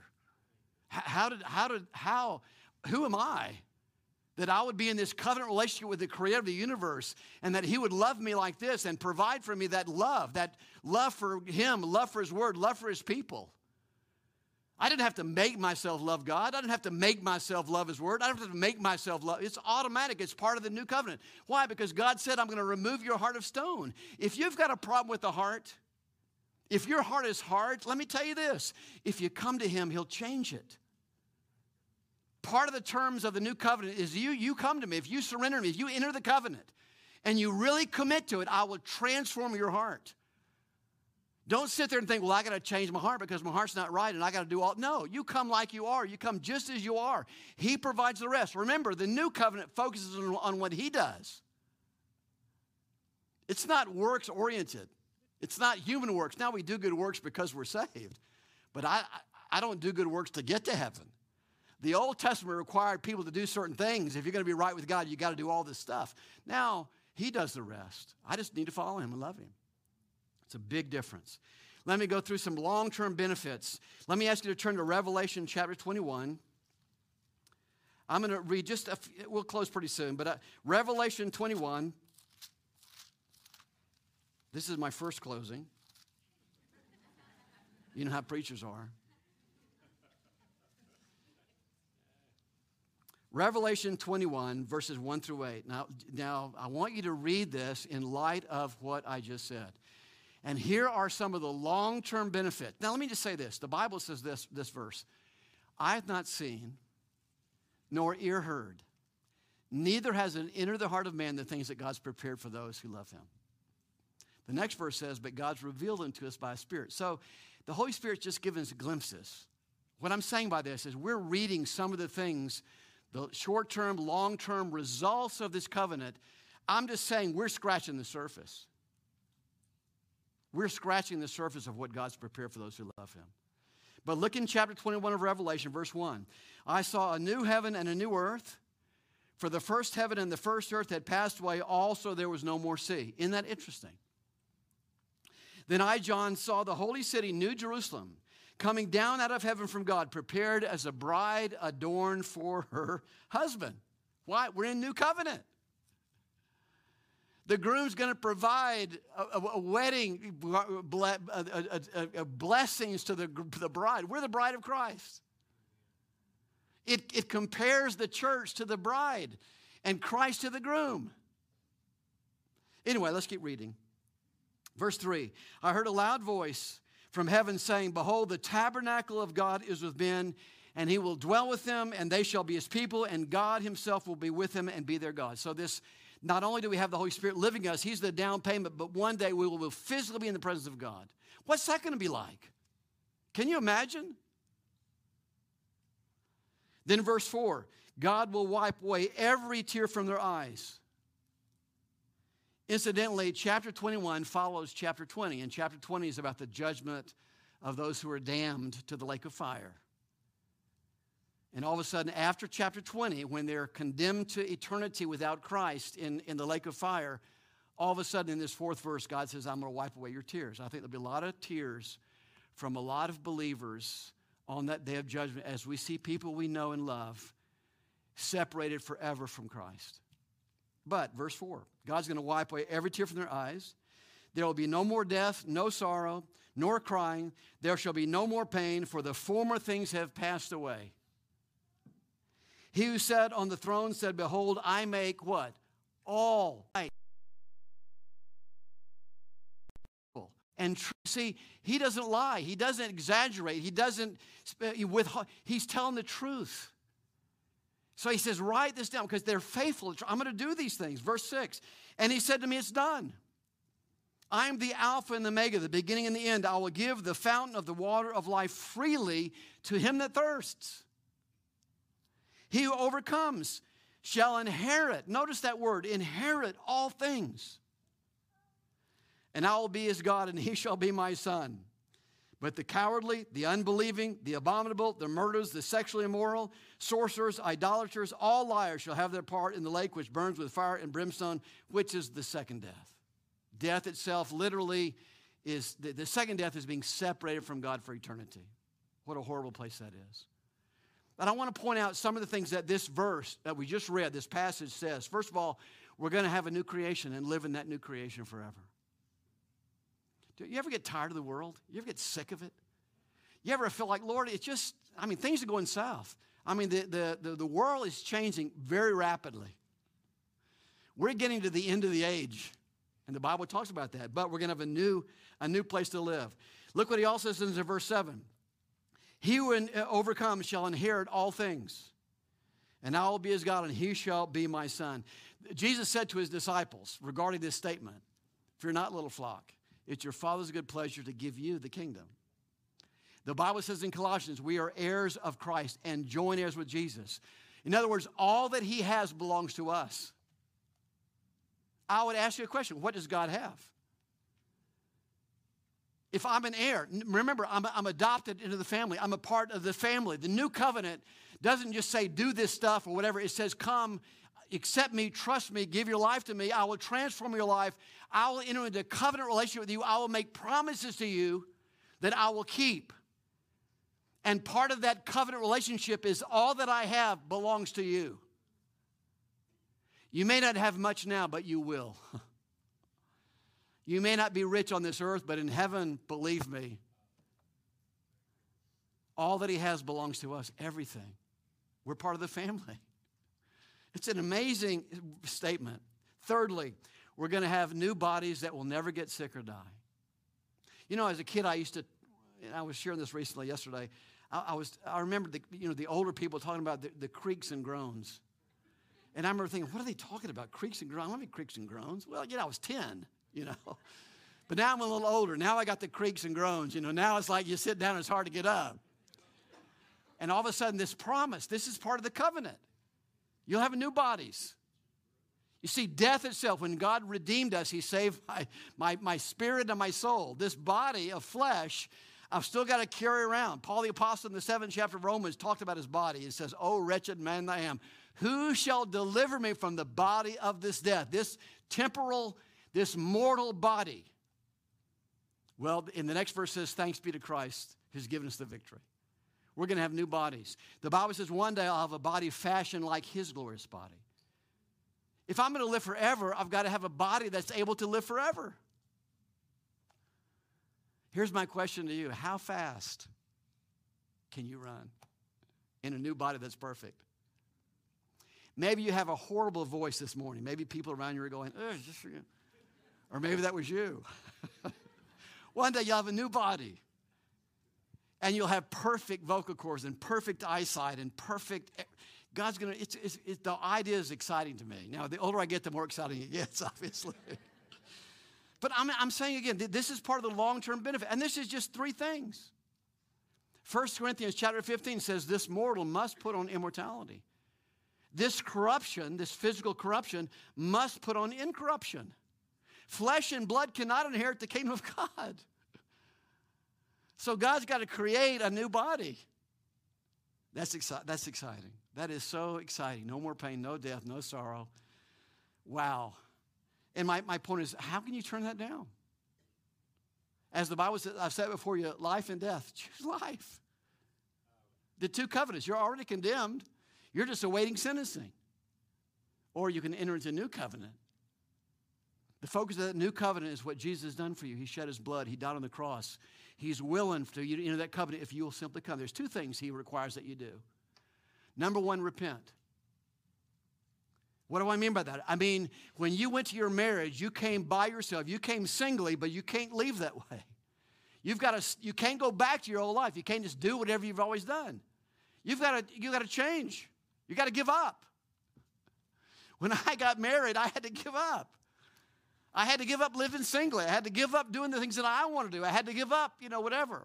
Who am I that I would be in this covenant relationship with the creator of the universe and that he would love me like this and provide for me that love for him, love for his word, love for his people. I didn't have to make myself love God. I didn't have to make myself love his word. I don't have to make myself love. It's automatic. It's part of the new covenant. Why? Because God said, I'm going to remove your heart of stone. If you've got a problem with the heart, if your heart is hard, let me tell you this. If you come to him, he'll change it. Part of the terms of the new covenant is you come to me. If you surrender to me, if you enter the covenant and you really commit to it, I will transform your heart. Don't sit there and think, well, I got to change my heart because my heart's not right and I got to do all. No, you come like you are. You come just as you are. He provides the rest. Remember, the new covenant focuses on what he does. It's not works oriented. It's not human works. Now we do good works because we're saved. But I don't do good works to get to heaven. The Old Testament required people to do certain things. If you're going to be right with God, you got to do all this stuff. Now, he does the rest. I just need to follow him and love him. It's a big difference. Let me go through some long-term benefits. Let me ask you to turn to Revelation chapter 21. I'm going to read we'll close pretty soon, but Revelation 21. This is my first closing. You know how preachers are. Revelation 21, verses 1 through 8. Now, I want you to read this in light of what I just said. And here are some of the long-term benefits. Now, let me just say this. The Bible says this verse. I have not seen, nor ear heard, neither has it entered the heart of man the things that God's prepared for those who love him. The next verse says, but God's revealed them to us by his Spirit. So the Holy Spirit's just giving us glimpses. What I'm saying by this is we're reading some of the things, the short-term, long-term results of this covenant. I'm just saying we're scratching the surface. We're scratching the surface of what God's prepared for those who love him. But look in chapter 21 of Revelation, verse 1. I saw a new heaven and a new earth. For the first heaven and the first earth had passed away. Also there was no more sea. Isn't that interesting? Then I, John, saw the holy city, New Jerusalem, coming down out of heaven from God, prepared as a bride adorned for her husband. Why? We're in new covenant. The groom's going to provide a wedding, blessings to the bride. We're the bride of Christ. It compares the church to the bride and Christ to the groom. Anyway, let's keep reading. Verse 3, I heard a loud voice from heaven saying, behold, the tabernacle of God is with men, and he will dwell with them, and they shall be his people, and God himself will be with them and be their God. So this, not only do we have the Holy Spirit living in us, he's the down payment, but one day we will physically be in the presence of God. What's that going to be like? Can you imagine? Then verse 4, God will wipe away every tear from their eyes. Incidentally, chapter 21 follows chapter 20, and chapter 20 is about the judgment of those who are damned to the lake of fire. And all of a sudden, after chapter 20, when they're condemned to eternity without Christ in the lake of fire, all of a sudden in this fourth verse, God says, I'm going to wipe away your tears. I think there'll be a lot of tears from a lot of believers on that day of judgment as we see people we know and love separated forever from Christ. But, verse 4, God's going to wipe away every tear from their eyes. There will be no more death, no sorrow, nor crying. There shall be no more pain, for the former things have passed away. He who sat on the throne said, behold, I make what? All right. and truth. See, he doesn't lie. He doesn't exaggerate. He's telling the truth. So he says, write this down because they're faithful. I'm going to do these things. Verse 6. And he said to me, it's done. I am the Alpha and the Omega, the beginning and the end. I will give the fountain of the water of life freely to him that thirsts. He who overcomes shall inherit, notice that word, inherit all things. And I will be his God, and he shall be my son. But the cowardly, the unbelieving, the abominable, the murderers, the sexually immoral, sorcerers, idolaters, all liars shall have their part in the lake which burns with fire and brimstone, which is the second death. Death itself literally is, the second death is being separated from God for eternity. What a horrible place that is. But I want to point out some of the things that this verse that we just read, this passage says. First of all, we're going to have a new creation and live in that new creation forever. Do you ever get tired of the world? You ever get sick of it? You ever feel like, Lord, it's just, things are going south. The world is changing very rapidly. We're getting to the end of the age, and the Bible talks about that, but we're going to have a new place to live. Look what he also says in verse 7. He who overcomes shall inherit all things, and I will be his God, and he shall be my son. Jesus said to his disciples regarding this statement, fear not, little flock. It's your Father's good pleasure to give you the kingdom. The Bible says in Colossians, we are heirs of Christ and joint heirs with Jesus. In other words, all that he has belongs to us. I would ask you a question. What does God have? If I'm an heir, remember, I'm adopted into the family. I'm a part of the family. The new covenant doesn't just say do this stuff or whatever. It says come, accept me, trust me, give your life to me. I will transform your life. I will enter into a covenant relationship with you. I will make promises to you that I will keep. And part of that covenant relationship is all that I have belongs to you. You may not have much now, but you will. You may not be rich on this earth, but in heaven, believe me, all that he has belongs to us, everything. We're part of the family. It's an amazing statement. Thirdly, we're going to have new bodies that will never get sick or die. You know, as a kid, and I was sharing this recently yesterday, I remember the older people talking about the creaks and groans. And I remember thinking, what are they talking about? Creaks and groans? What do you mean creaks and groans? Well, I was 10, But now I'm a little older. Now I got the creaks and groans. Now it's like you sit down and it's hard to get up. And all of a sudden this promise, this is part of the covenant. You'll have new bodies. You see, death itself, when God redeemed us, he saved my spirit and my soul. This body of flesh, I've still got to carry around. Paul the Apostle in the 7th chapter of Romans talked about his body. It says, "Oh, wretched man that I am, who shall deliver me from the body of this death?" This temporal, this mortal body. Well, in the next verse says, thanks be to Christ who's given us the victory. We're going to have new bodies. The Bible says one day I'll have a body fashioned like his glorious body. If I'm going to live forever, I've got to have a body that's able to live forever. Here's my question to you. How fast can you run in a new body that's perfect? Maybe you have a horrible voice this morning. Maybe people around you are going, just for you. Or maybe that was you. One day you'll have a new body. And you'll have perfect vocal cords and perfect eyesight and perfect. God's going to, the idea is exciting to me. Now, the older I get, the more exciting it gets, obviously. But I'm saying again, this is part of the long-term benefit. And this is just three things. 1 Corinthians chapter 15 says this mortal must put on immortality. This corruption, this physical corruption, must put on incorruption. Flesh and blood cannot inherit the kingdom of God. So God's got to create a new body. That's exciting. That is so exciting. No more pain, no death, no sorrow. Wow. And my point is, how can you turn that down? As the Bible says, I've said before you, life and death. Choose life. The two covenants. You're already condemned. You're just awaiting sentencing. Or you can enter into a new covenant. The focus of that new covenant is what Jesus has done for you. He shed his blood. He died on the cross. He's willing for you to enter that covenant if you will simply come. There's two things he requires that you do. Number one, repent. What do I mean by that? I mean, when you went to your marriage, you came by yourself. You came singly, but you can't leave that way. You can't go back to your old life. You can't just do whatever you've always done. You got to change. You got to give up. When I got married, I had to give up. I had to give up living singly. I had to give up doing the things that I want to do. I had to give up, whatever.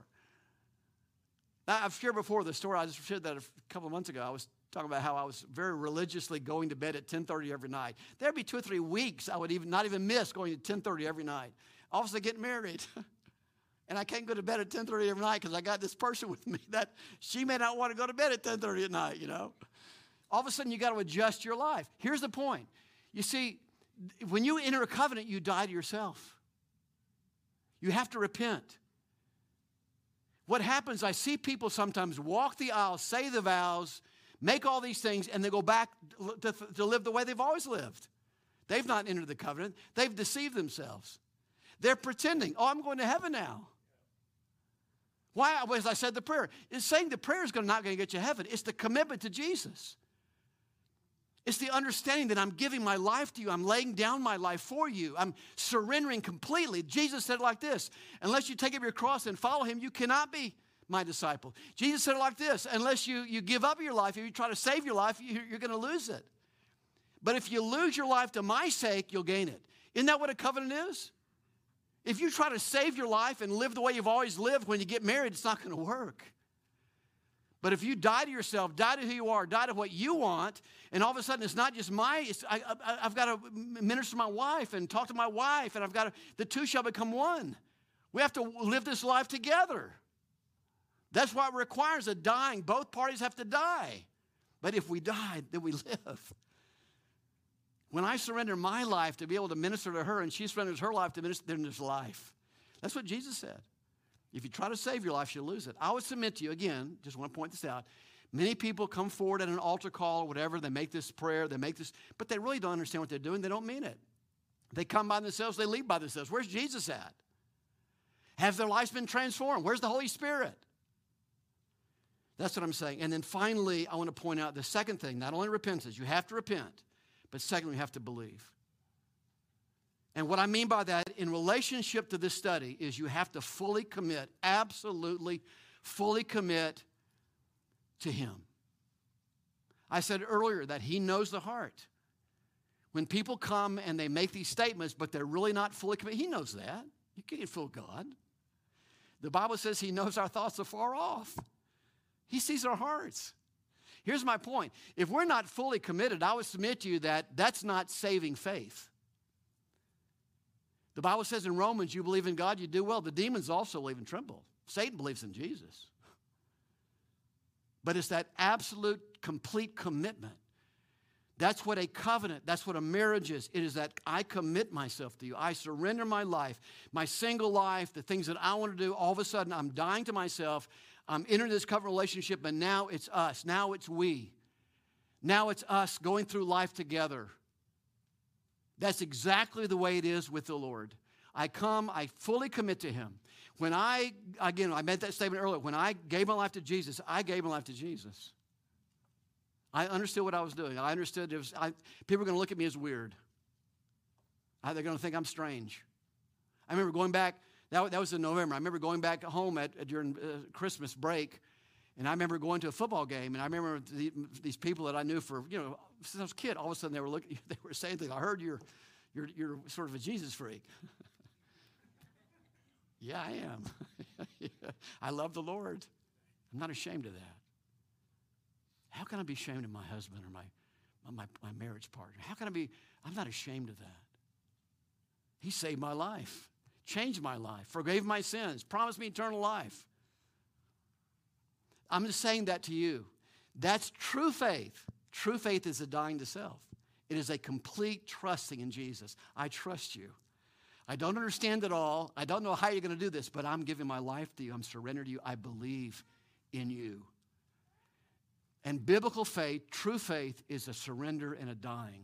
Now, I've shared before the story. I just shared that a couple of months ago. I was talking about how I was very religiously going to bed at 10:30 every night. There'd be 2 or 3 weeks I would not even miss going to 10:30 every night. All of a sudden, I get married. And I can't go to bed at 10:30 every night because I got this person with me that she may not want to go to bed at 10:30 at night, All of a sudden, you got to adjust your life. Here's the point. You see, when you enter a covenant, you die to yourself. You have to repent. What happens, I see people sometimes walk the aisle, say the vows, make all these things, and they go back to live the way they've always lived. They've not entered the covenant. They've deceived themselves. They're pretending, I'm going to heaven now. Why? As I said the prayer. It's saying the prayer is not going to get you to heaven. It's the commitment to Jesus. It's the understanding that I'm giving my life to you. I'm laying down my life for you. I'm surrendering completely. Jesus said it like this, unless you take up your cross and follow him, you cannot be my disciple. Jesus said it like this, unless you give up your life, if you try to save your life, you're going to lose it. But if you lose your life to my sake, you'll gain it. Isn't that what a covenant is? If you try to save your life and live the way you've always lived, when you get married, it's not going to work. But if you die to yourself, die to who you are, die to what you want, and all of a sudden it's not just I've got to minister to my wife and talk to my wife, and the two shall become one. We have to live this life together. That's why it requires a dying. Both parties have to die. But if we die, then we live. When I surrender my life to be able to minister to her and she surrenders her life to minister, then there's life. That's what Jesus said. If you try to save your life, you'll lose it. I would submit to you, again, just want to point this out. Many people come forward at an altar call or whatever. They make this prayer, but they really don't understand what they're doing. They don't mean it. They come by themselves, they leave by themselves. Where's Jesus at? Have their lives been transformed? Where's the Holy Spirit? That's what I'm saying. And then finally, I want to point out the second thing, not only repentance, you have to repent, but secondly, you have to believe. And what I mean by that in relationship to this study is you have to fully commit, absolutely fully commit to him. I said earlier that he knows the heart. When people come and they make these statements, but they're really not fully committed, he knows that. You can't fool God. The Bible says he knows our thoughts afar off. He sees our hearts. Here's my point. If we're not fully committed, I would submit to you that that's not saving faith. The Bible says in Romans, you believe in God, you do well. The demons also believe and tremble. Satan believes in Jesus. But it's that absolute, complete commitment. That's what a covenant, that's what a marriage is. It is that I commit myself to you. I surrender my life, my single life, the things that I want to do. All of a sudden, I'm dying to myself. I'm entering this covenant relationship, and now it's us. Now it's we. Now it's us going through life together. That's exactly the way it is with the Lord. I come, I fully commit to him. When I made that statement earlier, when I gave my life to Jesus, I gave my life to Jesus. I understood what I was doing. I understood people were going to look at me as weird. They're going to think I'm strange. I remember going back, that was in November. I remember going back home during Christmas break, and I remember going to a football game, and I remember these people that I knew for, since I was a kid, all of a sudden they were saying things. I heard you're sort of a Jesus freak. Yeah, I am. I love the Lord. I'm not ashamed of that. How can I be ashamed of my husband or my marriage partner? I'm not ashamed of that. He saved my life, changed my life, forgave my sins, promised me eternal life. I'm just saying that to you. That's true faith. True faith is a dying to self. It is a complete trusting in Jesus. I trust you. I don't understand it all. I don't know how you're going to do this, but I'm giving my life to you. I'm surrendered to you. I believe in you. And biblical faith, true faith, is a surrender and a dying.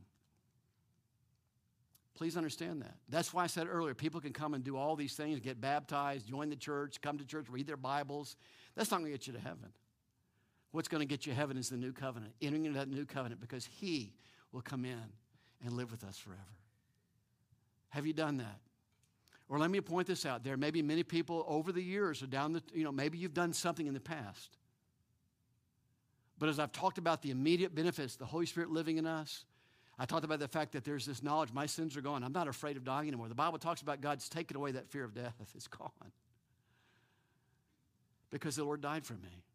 Please understand that. That's why I said earlier, people can come and do all these things, get baptized, join the church, come to church, read their Bibles. That's not going to get you to heaven. What's going to get you to heaven is the new covenant, entering into that new covenant, because he will come in and live with us forever? Have you done that? Or let me point this out. There may be many people over the years or maybe you've done something in the past. But as I've talked about the immediate benefits, the Holy Spirit living in us, I talked about the fact that there's this knowledge, my sins are gone. I'm not afraid of dying anymore. The Bible talks about God's taken away that fear of death. It's gone. Because the Lord died for me.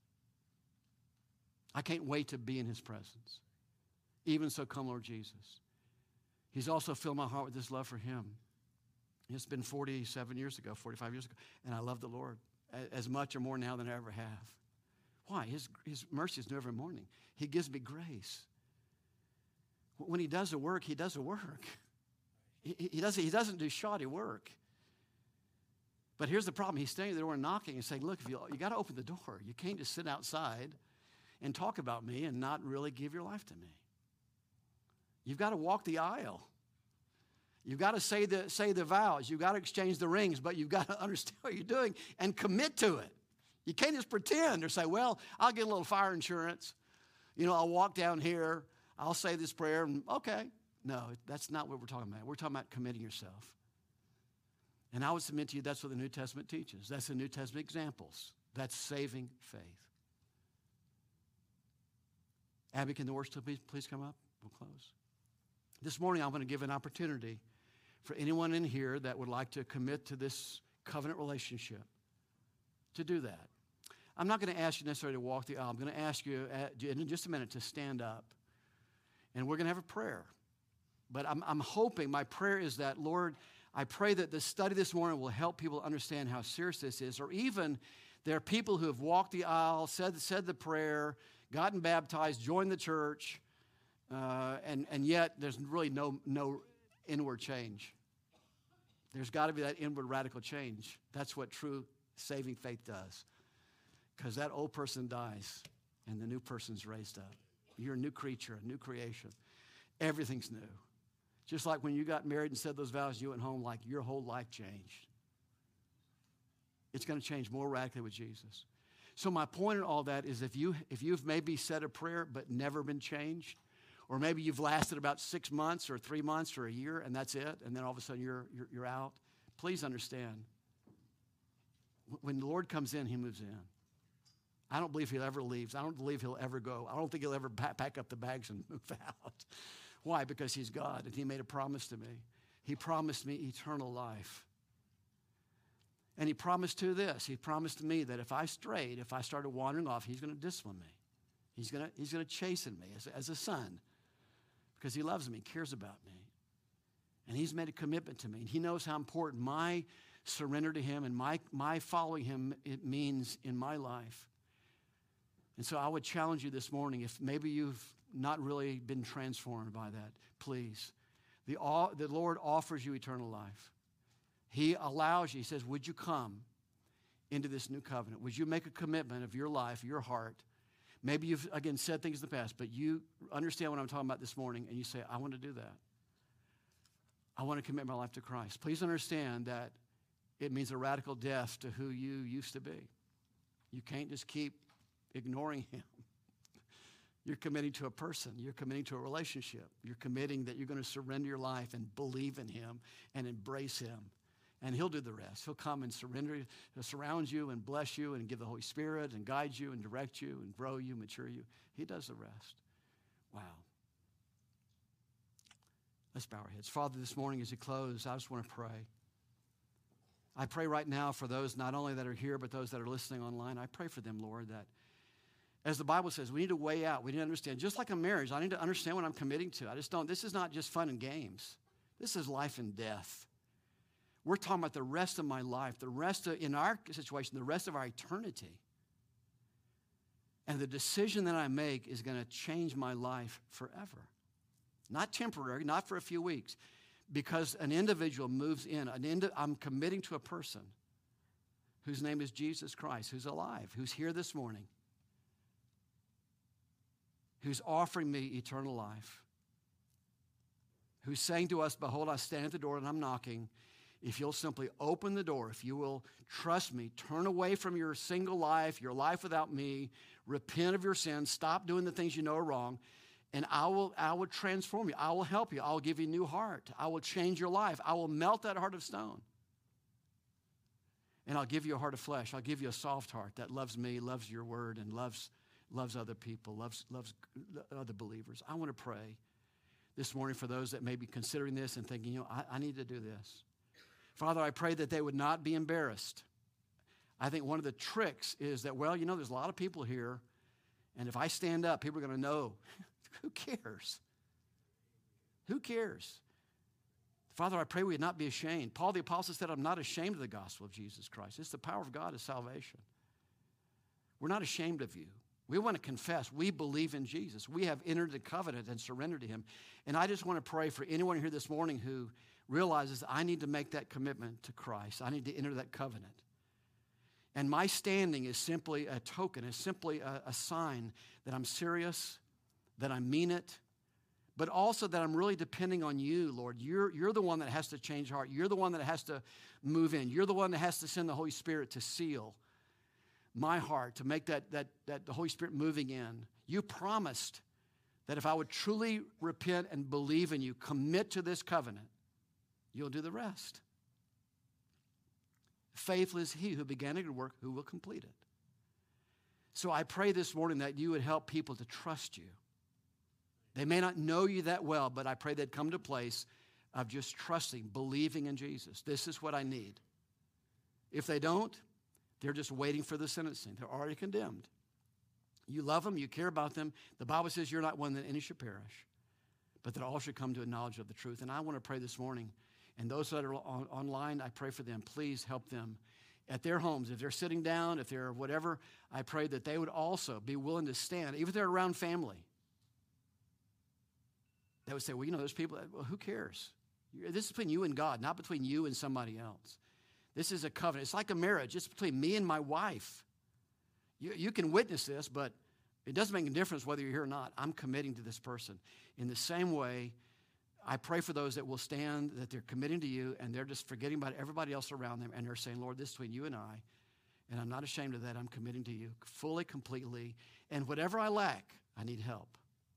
I can't wait to be in his presence. Even so, come, Lord Jesus. He's also filled my heart with this love for him. It's been 47 years ago, 45 years ago, and I love the Lord as much or more now than I ever have. Why? His mercy is new every morning. He gives me grace. When he does the work, he does the work. He doesn't do shoddy work. But here's the problem. He's standing at the door and knocking and saying, look, you got to open the door. You can't just sit outside and talk about me and not really give your life to me. You've got to walk the aisle. You've got to say the vows. You've got to exchange the rings, but you've got to understand what you're doing and commit to it. You can't just pretend or say, well, I'll get a little fire insurance. I'll walk down here. I'll say this prayer. And okay. No, that's not what we're talking about. We're talking about committing yourself. And I would submit to you that's what the New Testament teaches. That's the New Testament examples. That's saving faith. Abby, can the worship please come up? We'll close. This morning, I'm going to give an opportunity for anyone in here that would like to commit to this covenant relationship to do that. I'm not going to ask you necessarily to walk the aisle. I'm going to ask you in just a minute to stand up, and we're going to have a prayer. But I'm hoping, my prayer is that, Lord, I pray that the study this morning will help people understand how serious this is, or even there are people who have walked the aisle, said the prayer, gotten baptized, joined the church, and yet there's really no inward change. There's got to be that inward radical change. That's what true saving faith does. Because that old person dies and the new person's raised up. You're a new creature, a new creation. Everything's new. Just like when you got married and said those vows, you went home like your whole life changed. It's going to change more radically with Jesus. So my point in all that is if you've maybe said a prayer but never been changed, or maybe you've lasted about 6 months or 3 months or a year and that's it, and then all of a sudden you're out, please understand, when the Lord comes in, he moves in. I don't believe he'll ever leave. I don't believe he'll ever go. I don't think he'll ever pack up the bags and move out. Why? Because he's God, and he made a promise to me. He promised me eternal life. And he promised to this. He promised to me that if I strayed, if I started wandering off, he's going to discipline me. He's going to chasten me as a son because he loves me, cares about me. And he's made a commitment to me. And he knows how important my surrender to him and my following him it means in my life. And so I would challenge you this morning, if maybe you've not really been transformed by that, please. The Lord offers you eternal life. He allows you, he says, would you come into this new covenant? Would you make a commitment of your life, your heart? Maybe you've, again, said things in the past, but you understand what I'm talking about this morning, and you say, I want to do that. I want to commit my life to Christ. Please understand that it means a radical death to who you used to be. You can't just keep ignoring him. You're committing to a person. You're committing to a relationship. You're committing that you're going to surrender your life and believe in him and embrace him. And he'll do the rest. He'll come and surround you and bless you and give the Holy Spirit and guide you and direct you and grow you, mature you. He does the rest. Wow. Let's bow our heads. Father, this morning as we close, I just want to pray. I pray right now for those not only that are here, but those that are listening online. I pray for them, Lord, that as the Bible says, we need to weigh out. We need to understand. Just like a marriage, I need to understand what I'm committing to. This is not just fun and games. This is life and death. We're talking about the rest of my life, in our situation, the rest of our eternity. And the decision that I make is going to change my life forever. Not temporary, not for a few weeks. Because an individual moves in. I'm committing to a person whose name is Jesus Christ, who's alive, who's here this morning, who's offering me eternal life, who's saying to us, behold, I stand at the door and I'm knocking. If you'll simply open the door, if you will trust me, turn away from your single life, your life without me, repent of your sins, stop doing the things you know are wrong, And I will transform you. I will help you. I will give you a new heart. I will change your life. I will melt that heart of stone. And I'll give you a heart of flesh. I'll give you a soft heart that loves me, loves your word, and loves other people, loves other believers. I want to pray this morning for those that may be considering this and thinking, I need to do this. Father, I pray that they would not be embarrassed. I think one of the tricks is that, there's a lot of people here, and if I stand up, people are going to know. Who cares? Who cares? Father, I pray we would not be ashamed. Paul the Apostle said, I'm not ashamed of the gospel of Jesus Christ. It's the power of God is salvation. We're not ashamed of you. We want to confess we believe in Jesus. We have entered the covenant and surrendered to him. And I just want to pray for anyone here this morning who realizes I need to make that commitment to Christ. I need to enter that covenant. And my standing is simply a token, is simply a sign that I'm serious, that I mean it, but also that I'm really depending on you, Lord. You're the one that has to change heart. You're the one that has to move in. You're the one that has to send the Holy Spirit to seal my heart, to make that the Holy Spirit moving in. You promised that if I would truly repent and believe in you, commit to this covenant, you'll do the rest. Faithful is he who began a good work, who will complete it. So I pray this morning that you would help people to trust you. They may not know you that well, but I pray they'd come to a place of just trusting, believing in Jesus. This is what I need. If they don't, they're just waiting for the sentencing. They're already condemned. You love them. You care about them. The Bible says you're not one that any should perish, but that all should come to a knowledge of the truth. And I want to pray this morning, and those that are online, I pray for them. Please help them at their homes. If they're sitting down, if they're whatever, I pray that they would also be willing to stand, even if they're around family. They would say, there's people that, who cares? This is between you and God, not between you and somebody else. This is a covenant. It's like a marriage. It's between me and my wife. You can witness this, but it doesn't make a difference whether you're here or not. I'm committing to this person. In the same way, I pray for those that will stand, that they're committing to you, and they're just forgetting about everybody else around them, and they're saying, Lord, this is between you and I'm not ashamed of that. I'm committing to you fully, completely, and whatever I lack, I need help.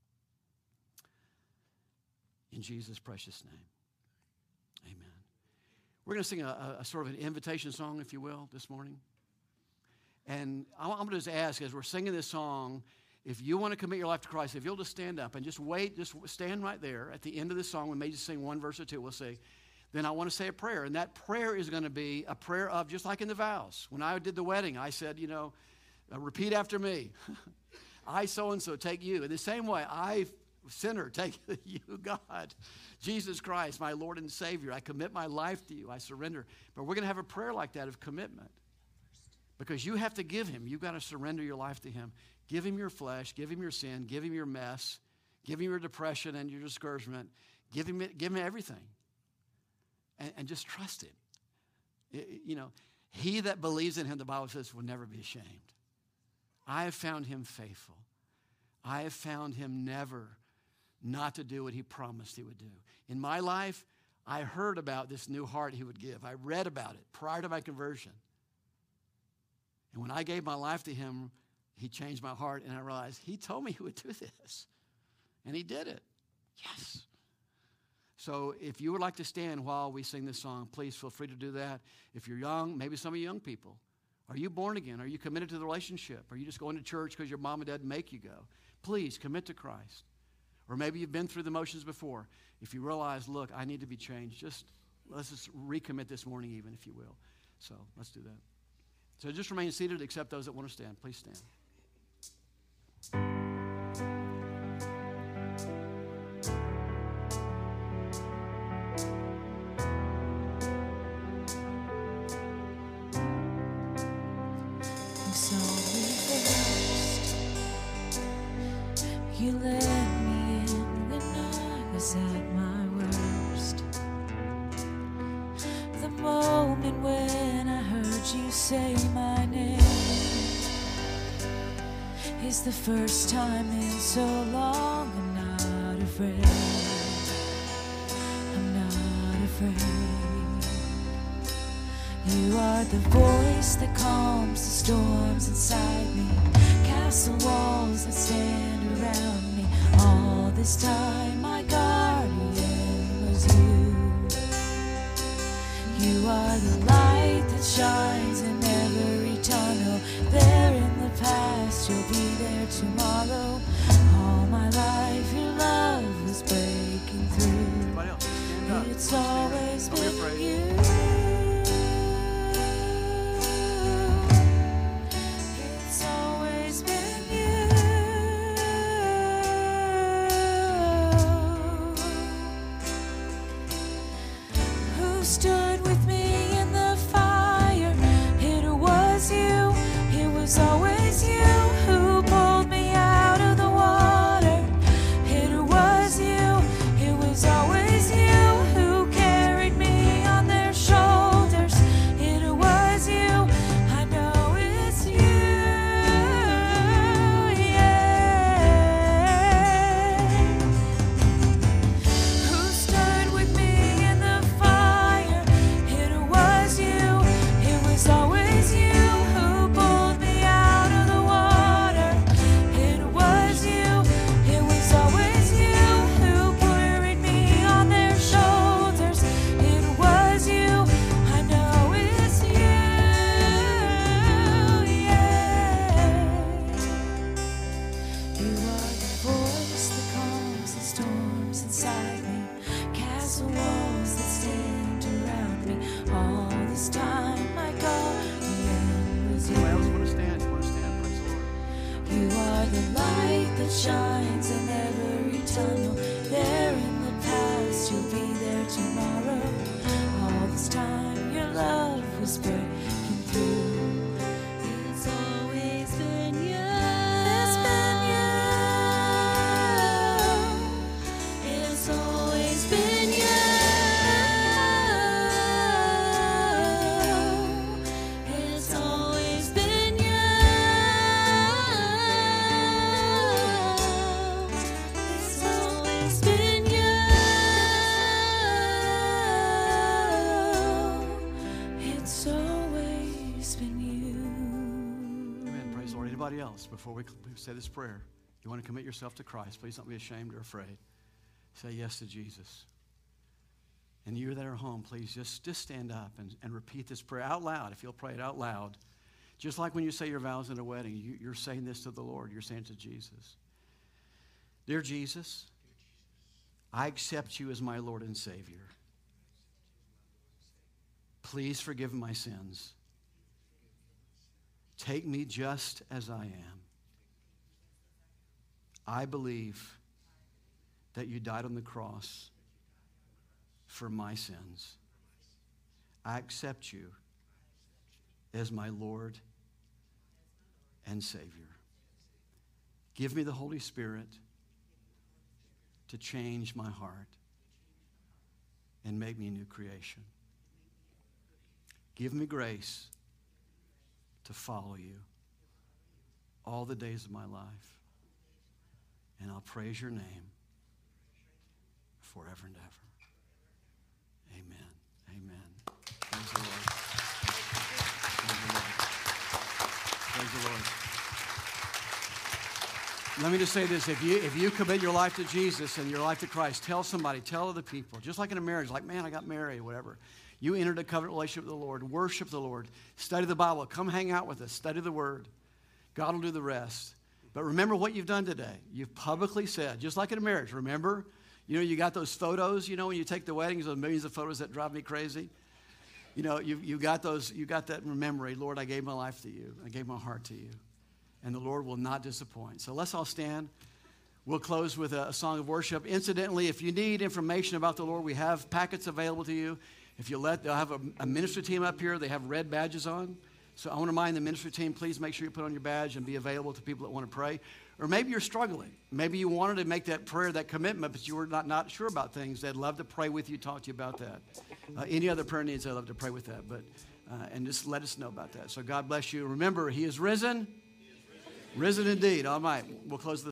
In Jesus' precious name, amen. We're going to sing a sort of an invitation song, if you will, this morning. And I'm going to just ask, as we're singing this song, if you want to commit your life to Christ, if you'll just stand up and just wait, just stand right there. At the end of this song, we may just sing one verse or two, we'll say, then I want to say a prayer. And that prayer is going to be a prayer of, just like in the vows. When I did the wedding, I said, repeat after me. I so-and-so take you. In the same way, I, sinner, take you, God. Jesus Christ, my Lord and Savior. I commit my life to you. I surrender. But we're going to have a prayer like that of commitment. Because you have to give him. You've got to surrender your life to him. Give him your flesh. Give him your sin. Give him your mess. Give him your depression and your discouragement. Give him everything. And just trust him. He that believes in him, the Bible says, will never be ashamed. I have found him faithful. I have found him never not to do what he promised he would do. In my life, I heard about this new heart he would give. I read about it prior to my conversion. And when I gave my life to him, he changed my heart, and I realized he told me he would do this. And he did it. Yes. So if you would like to stand while we sing this song, please feel free to do that. If you're young, maybe some of you young people, are you born again? Are you committed to the relationship? Are you just going to church because your mom and dad make you go? Please commit to Christ. Or maybe you've been through the motions before. If you realize, look, I need to be changed, let's just recommit this morning even, if you will. So let's do that. So just remain seated except those that want to stand. Please stand. You let me in when I was at my worst. The moment when I heard you say my name is the first time in so long. I'm not afraid. I'm not afraid. You are the voice that calms the storms inside me. The walls that stand around me, all this time my guardian was you. You are the light that shines in every tunnel. There in the past, you'll be there tomorrow. All my life, your love was breaking through. Everybody else, stand up. It's always Don't be been afraid. you. It's always been you. Who stood with me in the fire? It was you. It was always you who pulled me out of the water. It was you. It was always you who carried me on their shoulders. It was you. I know it's you. Yeah. Who stood with me in the fire? It was you. It was always you who pulled me out of the water. It was you. It was always you who carried me on their shoulders. It was you. I know it's you. Yeah. You are the voice that calms the storms inside me. Castle walls that stand around me. All this time, my guardian was Everybody else you. want to stand? You want to stand? Praise the Lord. You are the light that shines in every tunnel. There in the past, you'll be there tomorrow. All this time, your love was breaking through. It's always been you. It's been you. It's always been you. It's always been you. It's always been you. It's always been you. Amen. Praise the Lord. Anybody else, before we say this prayer, you want to commit yourself to Christ, please don't be ashamed or afraid. Say yes to Jesus. And you that are home, please just stand up and repeat this prayer out loud. If you'll pray it out loud, just like when you say your vows in a wedding, you're saying this to the Lord. You're saying to Jesus. Dear Jesus, I accept you as my Lord and Savior. Please forgive my sins. Take me just as I am. I believe that you died on the cross for my sins. I accept you as my Lord and Savior. Give me the Holy Spirit to change my heart and make me a new creation. Give me grace to follow you all the days of my life. And I'll praise your name forever and ever. Amen. Amen. Praise the Lord. Praise the Lord. Praise the Lord. Let me just say this. If you commit your life to Jesus and your life to Christ, tell somebody, tell other people. Just like in a marriage, like, man, I got married, whatever. You entered a covenant relationship with the Lord. Worship the Lord. Study the Bible. Come hang out with us. Study the Word. God will do the rest. But remember what you've done today. You've publicly said, just like in a marriage, remember? You know, you got those photos, you know, when you take the weddings, those millions of photos that drive me crazy. You know, you got those, you got that memory. Lord, I gave my life to you. I gave my heart to you. And the Lord will not disappoint. So let's all stand. We'll close with a song of worship. Incidentally, if you need information about the Lord, we have packets available to you. If you they'll have a ministry team up here. They have red badges on. So I want to remind the ministry team, please make sure you put on your badge and be available to people that want to pray. Or maybe you're struggling. Maybe you wanted to make that prayer, that commitment, but you were not sure about things. They'd love to pray with you, talk to you about that. Any other prayer needs, I'd love to pray with that. But and just let us know about that. So God bless you. Remember, He is risen. Risen indeed. All right. We'll close the